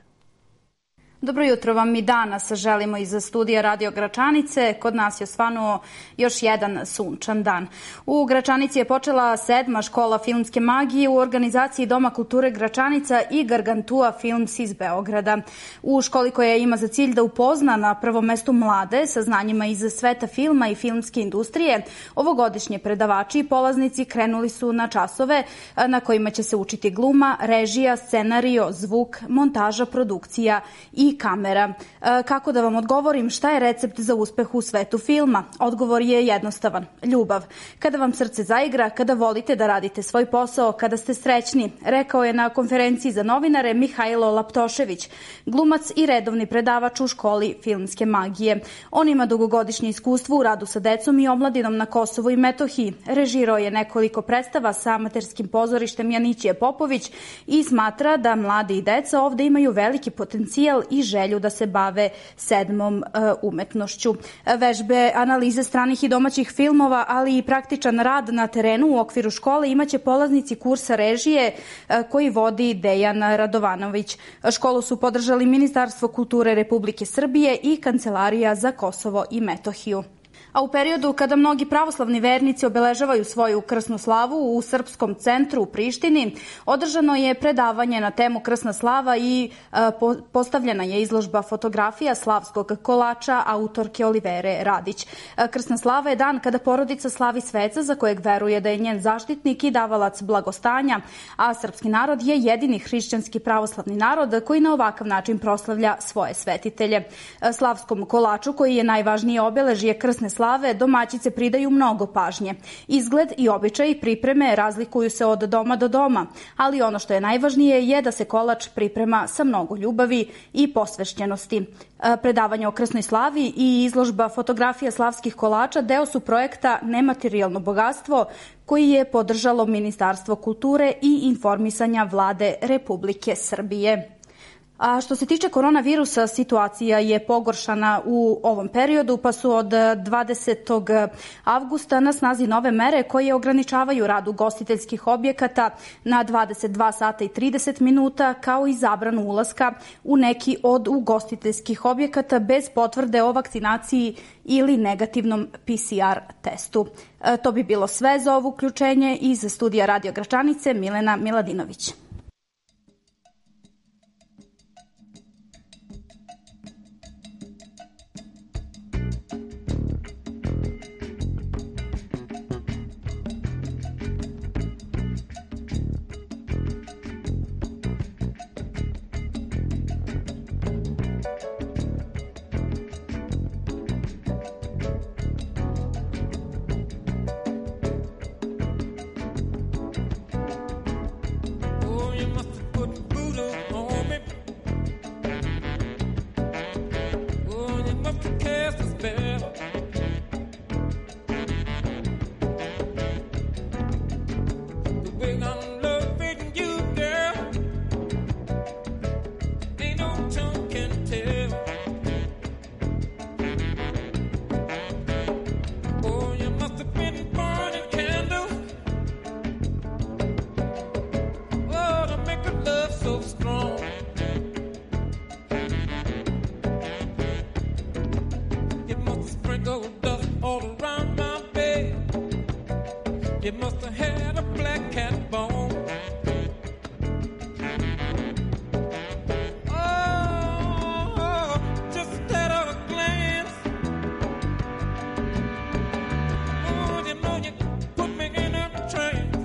[SPEAKER 21] Dobro jutro vam i danas želimo iz studija Radio Gračanice. Kod nas je osvanuo još jedan sunčan dan. U Gračanici je počela sedma škola filmske magije u organizaciji Doma kulture Gračanica i Gargantua Films iz Beograda. U školi koja ima za cilj da upozna na prvom mestu mlade sa znanjima iz sveta filma i filmske industrije, ovogodišnje predavači i polaznici krenuli su na časove na kojima će se učiti gluma, režija, scenario, zvuk, montaža, produkcija i i kamera. E, kako da vam odgovorim šta je recept za uspeh u svetu filma? Odgovor je jednostavan. Ljubav. Kada vam srce zaigra, kada volite da radite svoj posao, kada ste srećni, rekao je na konferenciji za novinare Mihajlo Laptošević, glumac i redovni predavač u školi filmske magije. On ima dugogodišnje iskustvo u radu sa decom i omladinom na Kosovu i Metohiji. Režirao je nekoliko predstava sa amaterskim pozorištem Janićije Popović i smatra da mladi i deca ovde imaju veliki potencijal i želju da se bave sedmom e, umetnošću. Vežbe, analize stranih i domaćih filmova, ali i praktičan rad na terenu u okviru škole imaće polaznici kursa režije e, koji vodi Dejan Radovanović. Školu su podržali Ministarstvo kulture Republike Srbije i Kancelarija za Kosovo i Metohiju. A u periodu kada mnogi pravoslavni vernici obeležavaju svoju krsnu slavu u Srpskom centru u Prištini, održano je predavanje na temu Krsna slava i e, po, postavljena je izložba fotografija slavskog kolača autorke Olivere Radić. E, Krsna slava je dan kada porodica slavi sveca za kojeg veruje da je njen zaštitnik i davalac blagostanja, a srpski narod je jedini hrišćanski pravoslavni narod koji na ovakav način proslavlja svoje svetitelje. E, slavskom kolaču, koji je najvažnije obeležje krsne slave, domaćice pridaju mnogo pažnje. Izgled i običaj pripreme razlikuju se od doma do doma, ali ono što je najvažnije je da se kolač priprema sa mnogo ljubavi i posvećenosti. Predavanje o krsnoj slavi i izložba fotografija slavskih kolača deo su projekta Nematerijalno bogatstvo, koji je podržalo Ministarstvo kulture i informisanja Vlade Republike Srbije. A što se tiče koronavirusa, situacija je pogoršana u ovom periodu, pa su od dvadesetog avgusta na snazi nove mere koje ograničavaju rad ugostiteljskih objekata na dvadeset dva sata i trideset minuta, kao i zabranu ulaska u neki od ugostiteljskih objekata bez potvrde o vakcinaciji ili negativnom P C R testu. E, to bi bilo sve za ovo uključenje. Iz studija Radio Gračanice, Milena Miladinović.
[SPEAKER 3] You must have had a black cat bone. Oh, just at a glance. Oh, you know you put me in a trance.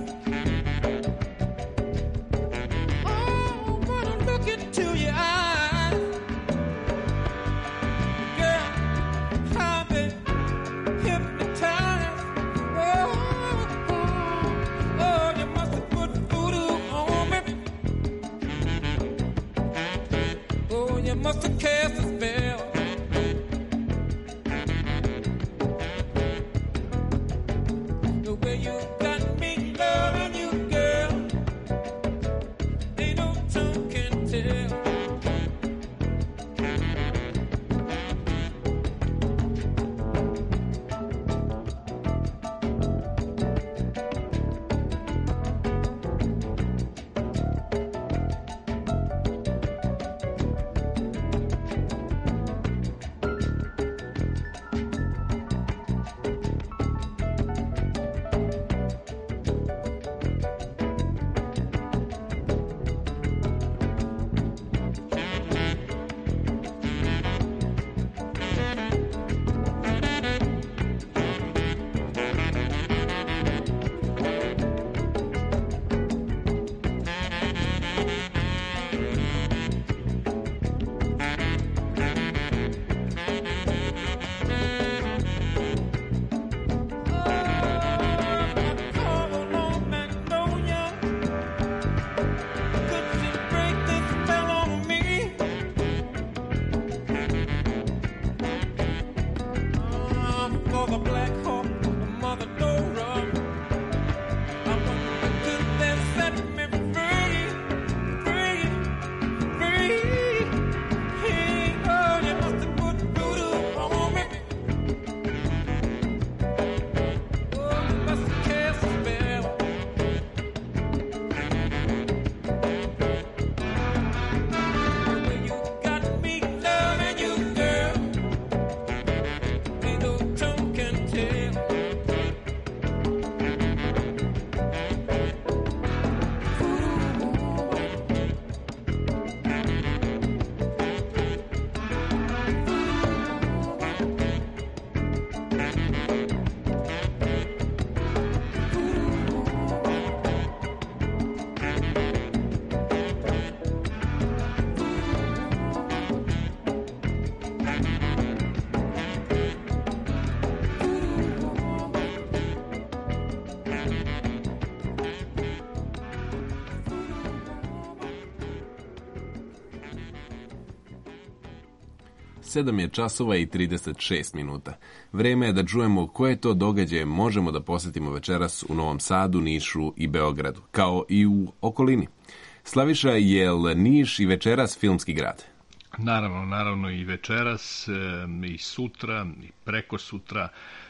[SPEAKER 3] Oh, when I look into your eyes, girl, how they hypnotize. Oh, oh, oh, you must have put voodoo on me. Oh, you must have cast a spell. The way you got me loving you, girl, ain't no tongue can tell. For the Black Hawk, the Mother Dora, I'm gonna do that, set me free, free, free. Hey, oh, you must have put voodoo on me. Oh, you must have cast a spell. The way you got me loving you, girl, ain't no tongue can tell.
[SPEAKER 2] sedam je časova i trideset šest minuta. Vreme je da čujemo koje to događaje možemo da posetimo večeras u Novom Sadu, Nišu i Beogradu, kao i u okolini. Slaviša, je li Niš i večeras filmski grad?
[SPEAKER 18] Naravno, naravno i večeras, i sutra, i preko sutra.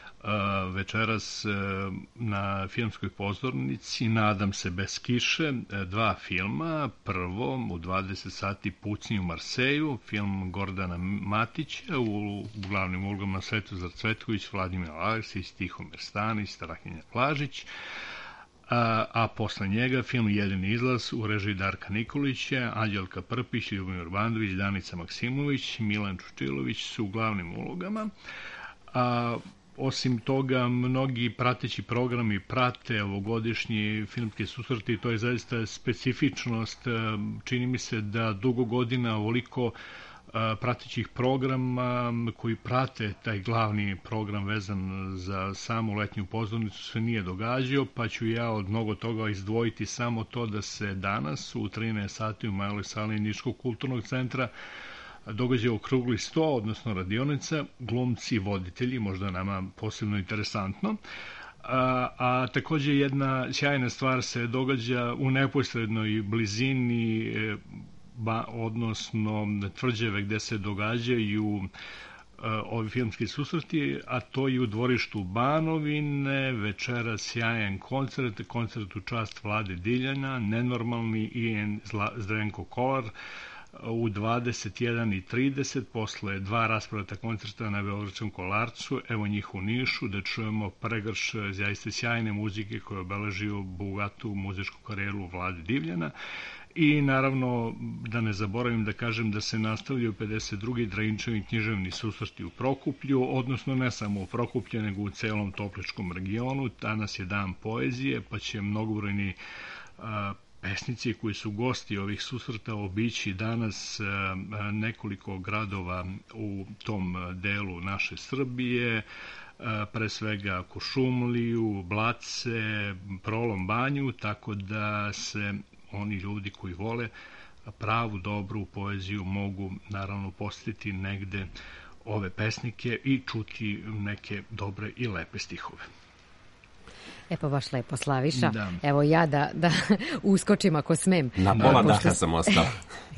[SPEAKER 18] Večeras na filmskoj pozornici, nadam se bez kiše, dva filma. Prvo, u dvadeset sati Pucnji u Marseju, film Gordana Matića, u glavnim ulogama Svetozar Cvetković, Vladimir Aleksić, Tihomir Stanić, Strahinja Plažić. A, a posle njega film Jedini izlaz u režiji Darka Nikolića, Anđelka Prpić, Ljubomir Bandović, Danica Maksimović, Milan Čučilović su u glavnim ulogama. A osim toga, mnogi prateći programi prate ovogodišnji filmski susreti, to je zaista specifičnost. Čini mi se da dugo godina ovoliko pratećih programa koji prate taj glavni program vezan za samu letnju pozornicu se nije događao, pa ću ja od mnogo toga izdvojiti samo to da se danas u trinaest sati u maloj sali Niškog kulturnog centra događa okrugli sto, odnosno radionica, glumci i voditelji, možda nama posebno interesantno. A, a takođe jedna sjajna stvar se događa u neposrednoj blizini, ba, odnosno tvrđave gde se događaju a, ovi filmski susreti, a to je u dvorištu Banovine, večera sjajan koncert, koncert u čast Vlade Diljana, Nenormalni i Zdenko Kolar, u dvadeset jedan i trideset posle dva rasprata koncerta na Beogradskom Kolarcu, evo njih u Nišu, da čujemo pregrš zaista sjajne muzike koje obeležio bogatu muzičku karijeru Vlade Divljana. I naravno, da ne zaboravim da kažem da se nastavljaju pedeset drugi Draginčevi književni susreti u Prokuplju, odnosno ne samo u Prokuplju, nego u celom Topličkom regionu. Danas je dan poezije, pa će mnogobrojni a, pesnici koji su gosti ovih susreta obići danas a, nekoliko gradova u tom delu naše Srbije, a, pre svega Košumliju, Blace, Prolom Banju, tako da se oni ljudi koji vole pravu, dobru poeziju mogu naravno postiti negde ove pesnike i čuti neke dobre i lepe stihove.
[SPEAKER 9] E pa baš lepo, Slaviša.
[SPEAKER 18] Da.
[SPEAKER 9] Evo ja da, da uskočim ako smem.
[SPEAKER 2] Na pola daha sam ostao.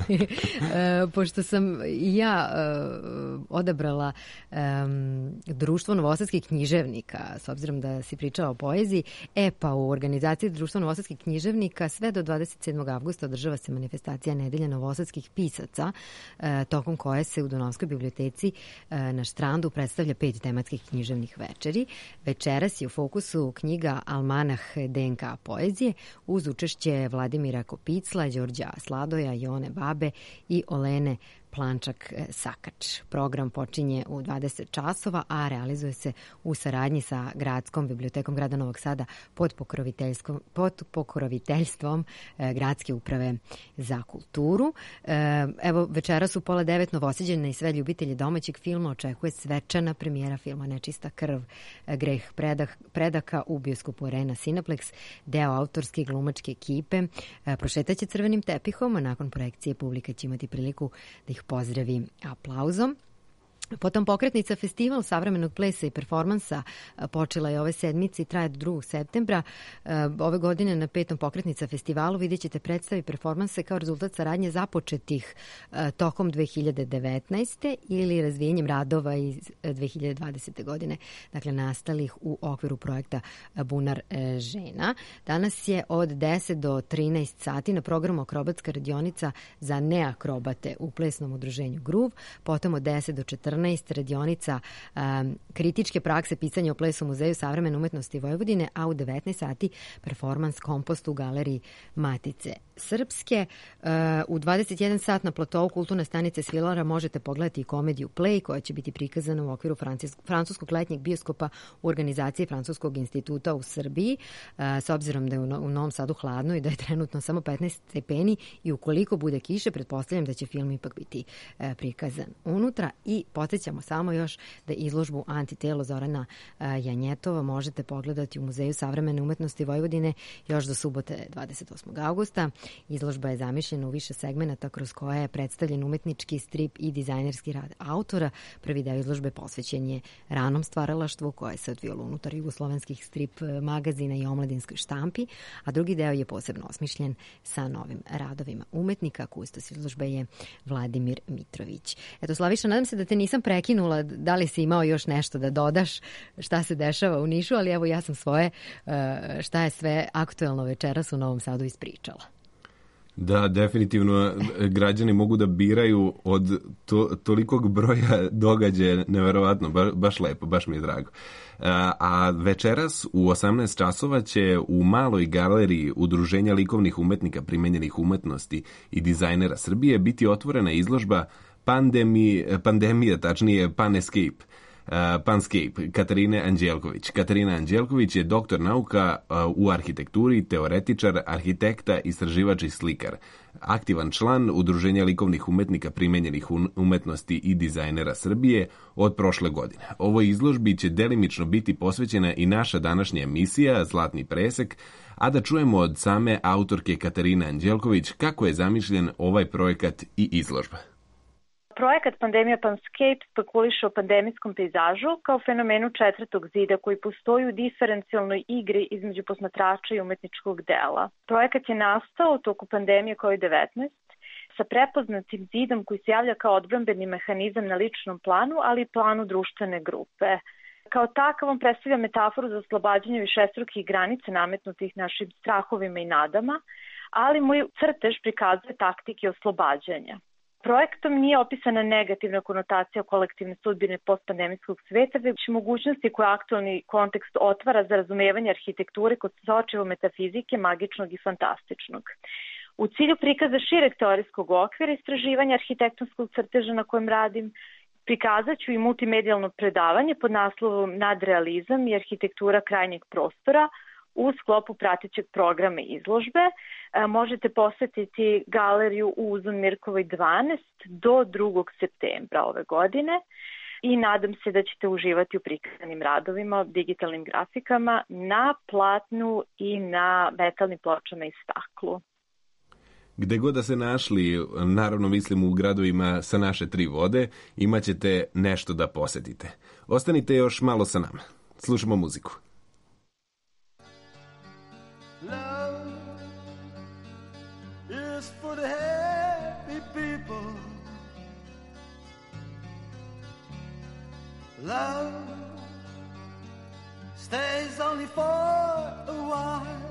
[SPEAKER 9] Pošto sam i ja uh, odabrala um, Društvo novosadskih književnika, s obzirom da si pričala o poeziji, e pa u organizaciji Društvo novosadskih književnika sve do dvadeset sedmog avgusta održava se manifestacija Nedelja novosadskih pisaca, uh, tokom koje se u Donovskoj biblioteci uh, na Štrandu predstavlja pet tematskih književnih večeri. Večeras je u fokusu knjiga Almanah D N K poezije uz učešće Vladimira Kopicla, Đorđa Sladoja, Jone Babe i Olene Plančak-Sakač. Program počinje u dvadeset časova, a realizuje se u saradnji sa Gradskom bibliotekom grada Novog Sada pod pokroviteljstvom, pod pokroviteljstvom e, Gradske uprave za kulturu. E, evo, večeras u pola devet Novosađane i sve ljubitelje domaćeg filma očekuje svečana premijera filma Nečista krv, greh predah, predaka u bioskopu Arena Cineplex, deo autorske glumačke ekipe. E, prošetaće crvenim tepihom, a nakon projekcije publika će imati priliku da ih pozdravi aplauzom. Potom pokretnica Festival savremenog plesa i performansa počela je ove sedmice i traje do drugog septembra. Ove godine na petom pokretnica festivalu vidjet ćete predstavi performanse kao rezultat saradnje započetih tokom dve hiljade devetnaeste. ili razvijenjem radova iz dve hiljade dvadesete. godine, dakle nastalih u okviru projekta Bunar žena. Danas je od deset do trinaest sati na programu akrobatska radionica za neakrobate u plesnom udruženju Groove, potom od deset do četrnaest radionica um, kritičke prakse pisanja o plesu u Muzeju savremene umetnosti Vojvodine, a u devetnaest sati performans Kompost u galeriji Matice Srpske. Uh, u dvadeset jedan sat na platovu kulturne stanice Svilara možete pogledati i komediju Play, koja će biti prikazana u okviru francuskog letnjeg bioskopa u organizaciji Francuskog instituta u Srbiji. Uh, s obzirom da je u, no, u Novom Sadu hladno i da je trenutno samo petnaest stepeni i ukoliko bude kiše, pretpostavljam da će film ipak biti uh, prikazan unutra. I podsjećamo samo još da izložbu Antitelo Zorana uh, Janjetova možete pogledati u Muzeju savremene umetnosti Vojvodine još do subote dvadeset osmog avgusta. Izložba je zamišljena u više segmenata kroz koje je predstavljen umetnički strip i dizajnerski rad autora. Prvi deo izložbe posvećen je ranom stvaralaštvu koje se odvijalo unutar jugoslovenskih strip magazina i omladinskoj štampi, a drugi deo je posebno osmišljen sa novim radovima umetnika. Kustos izložbe je Vladimir Mitrović. Eto, Slaviša, nadam se da te nisam prekinula, da li si imao još nešto da dodaš šta se dešava u Nišu, ali evo ja sam svoje šta je sve aktuelno večeras u Novom Sadu ispričala.
[SPEAKER 2] Da, definitivno građani mogu da biraju od to, tolikog broja događaja, neverovatno, ba, baš lepo, baš mi je drago. A, a večeras u osamnaest časova će u maloj galeriji Udruženja likovnih umetnika primenjenih umetnosti i dizajnera Srbije biti otvorena izložba Pandemi, pandemija, tačnije Panescape, uh, Panscape, Katarine Anđelković. Katarina Anđelković je doktor nauka uh, u arhitekturi, teoretičar, arhitekta, istraživač i slikar. Aktivan član Udruženja likovnih umetnika primenjenih umetnosti i dizajnera Srbije od prošle godine. Ovoj izložbi će delimično biti posvećena i naša današnja emisija Zlatni presek, a da čujemo od same autorke Katarine Anđelković kako je zamišljen ovaj projekat i izložba.
[SPEAKER 10] Projekat Pandemija Panscape spekuliše o pandemijskom pejzažu kao fenomenu četvrtog zida koji postoji u diferencijalnoj igri između posmatrača i umetničkog dela. Projekat je nastao u toku pandemije kovid devetnaest sa prepoznatim zidom koji se javlja kao odbrambeni mehanizam na ličnom planu, ali i planu društvene grupe. Kao takav on predstavlja metaforu za oslobađanje višestrukih granica nametnutih našim strahovima i nadama, ali moj crtež prikazuje taktike oslobađanja. Projektom nije opisana negativna konotacija kolektivne sudbine postpandemijskog sveta, već mogućnosti koje aktualni kontekst otvara za razumevanje arhitekture kod sočivo metafizike, magičnog i fantastičnog. U cilju prikaza šireg teorijskog okvira istraživanja arhitektonskog crteža na kojem radim, prikazat ću i multimedijalno predavanje pod naslovom Nadrealizam i arhitektura krajnjeg prostora u sklopu pratećeg programa izložbe. E, možete posetiti galeriju u Uzun Mirkovoj dvanaest do drugog septembra ove godine i nadam se da ćete uživati u prikazanim radovima, digitalnim grafikama na platnu i na metalnim pločama i staklu.
[SPEAKER 2] Gde god da se našli, naravno mislim u gradovima sa naše tri vode, imat ćete nešto da posetite. Ostanite još malo sa nama. Slušamo muziku.
[SPEAKER 1] Love is for the happy people. Love stays only for a while.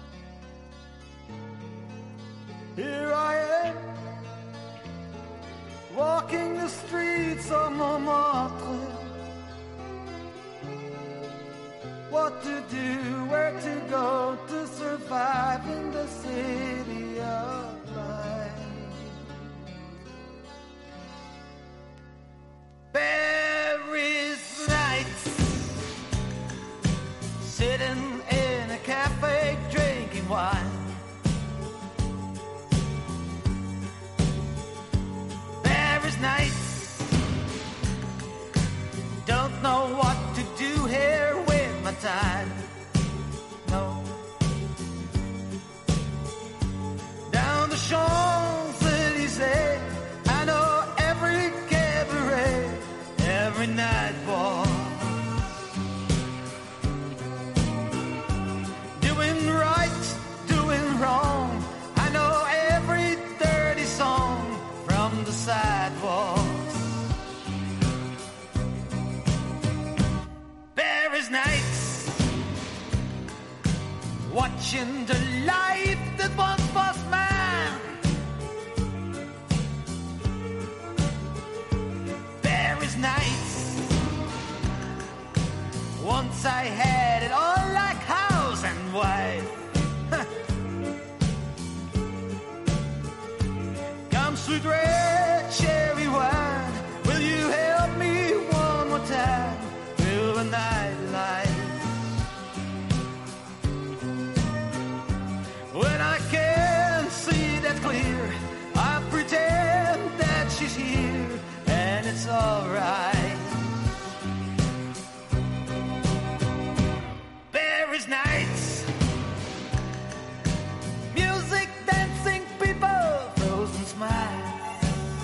[SPEAKER 1] Here I am, walking the streets of Montmartre. What to do, where to go to survive in the city of light. Paris nights, sitting in a cafe drinking wine. Nights, don't know what to do here with my time. No. Down the Champs-Elysees, I know every cabaret, every night ball. Doing right, doing wrong, I know every dirty song from the sidewalks. Paris nights, watching the life that once was mine. Paris nights, once I had it all like house and wife. Come sweet red cherry wine, will you help me one more time till the night light? When I can't see that clear, I pretend that she's here and it's alright. Paris nights, music, dancing people, frozen smiles.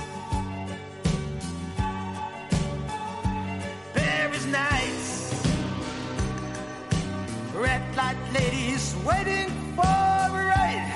[SPEAKER 1] Paris nights, red light ladies waiting for a ride.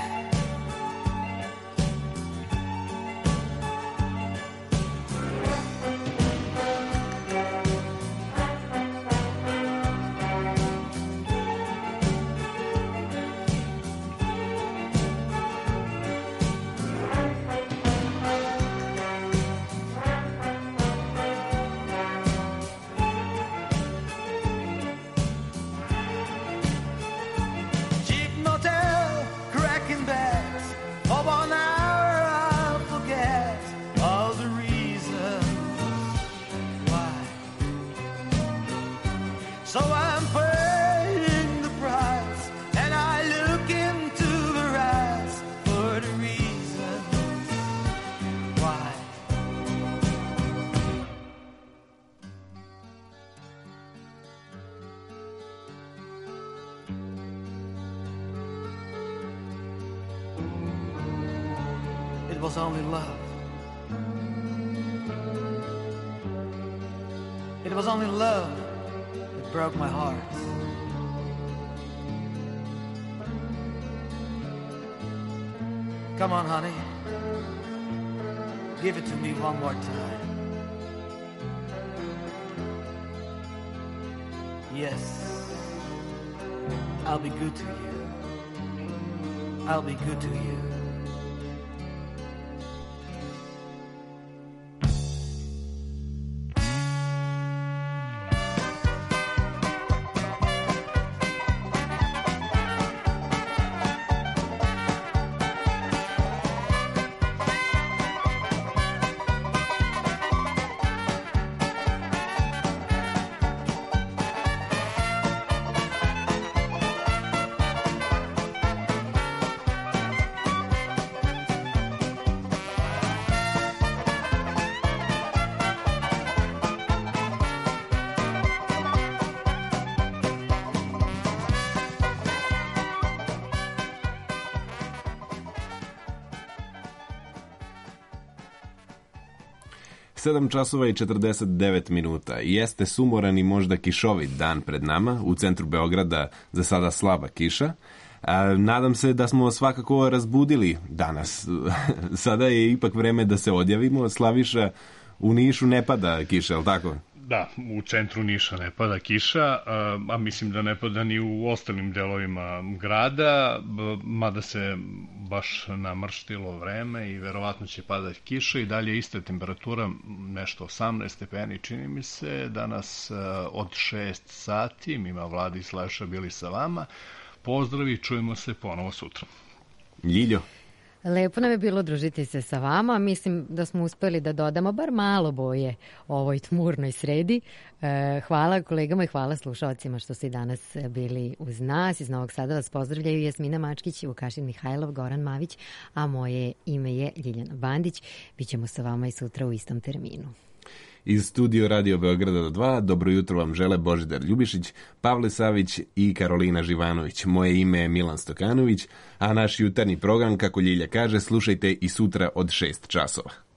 [SPEAKER 1] So I'm paying the price, and I look into her eyes for the reason why. It was only love. It was only love that broke my heart. Come on, honey. Give it to me one more time. Yes, I'll be good to you. I'll be good to you.
[SPEAKER 2] sedam časova i četrdeset devet minuta. Jeste sumoran i možda kišovit dan pred nama. U centru Beograda za sada slaba kiša. A, nadam se da smo svakako razbudili danas. Sada je ipak vreme da se odjavimo. Slaviša, u Nišu ne pada kiša, je li tako?
[SPEAKER 18] Da, u centru Niša ne pada kiša, a, a mislim da ne pada ni u ostalim delovima grada, b- mada se baš namrštilo vreme i verovatno će padati kiša i dalje ista temperatura, nešto osamnaest stepeni čini mi se, danas a, od šest sati, Mima, Vlada i Slaviša bili sa vama. Pozdrav i čujemo se ponovo sutra.
[SPEAKER 2] Ljiljo.
[SPEAKER 9] Lepo nam je bilo družiti se sa vama. Mislim da smo uspeli da dodamo bar malo boje ovoj tmurnoj sredi. E, hvala kolegama i hvala slušalcima što su i danas bili uz nas. Iz Novog Sada vas pozdravljaju Jasmina Mačkić, Vukašin Mihajlov, Goran Mavić, a moje ime je Ljiljana Bandić. Bićemo sa vama i sutra u istom terminu.
[SPEAKER 2] Iz studio Radio Beograda dva, dobro jutro vam žele Božidar Ljubišić, Pavle Savić i Karolina Živanović. Moje ime je Milan Stokanović, a naš jutarnji program, kako Ljilja kaže, slušajte i sutra od šest časova.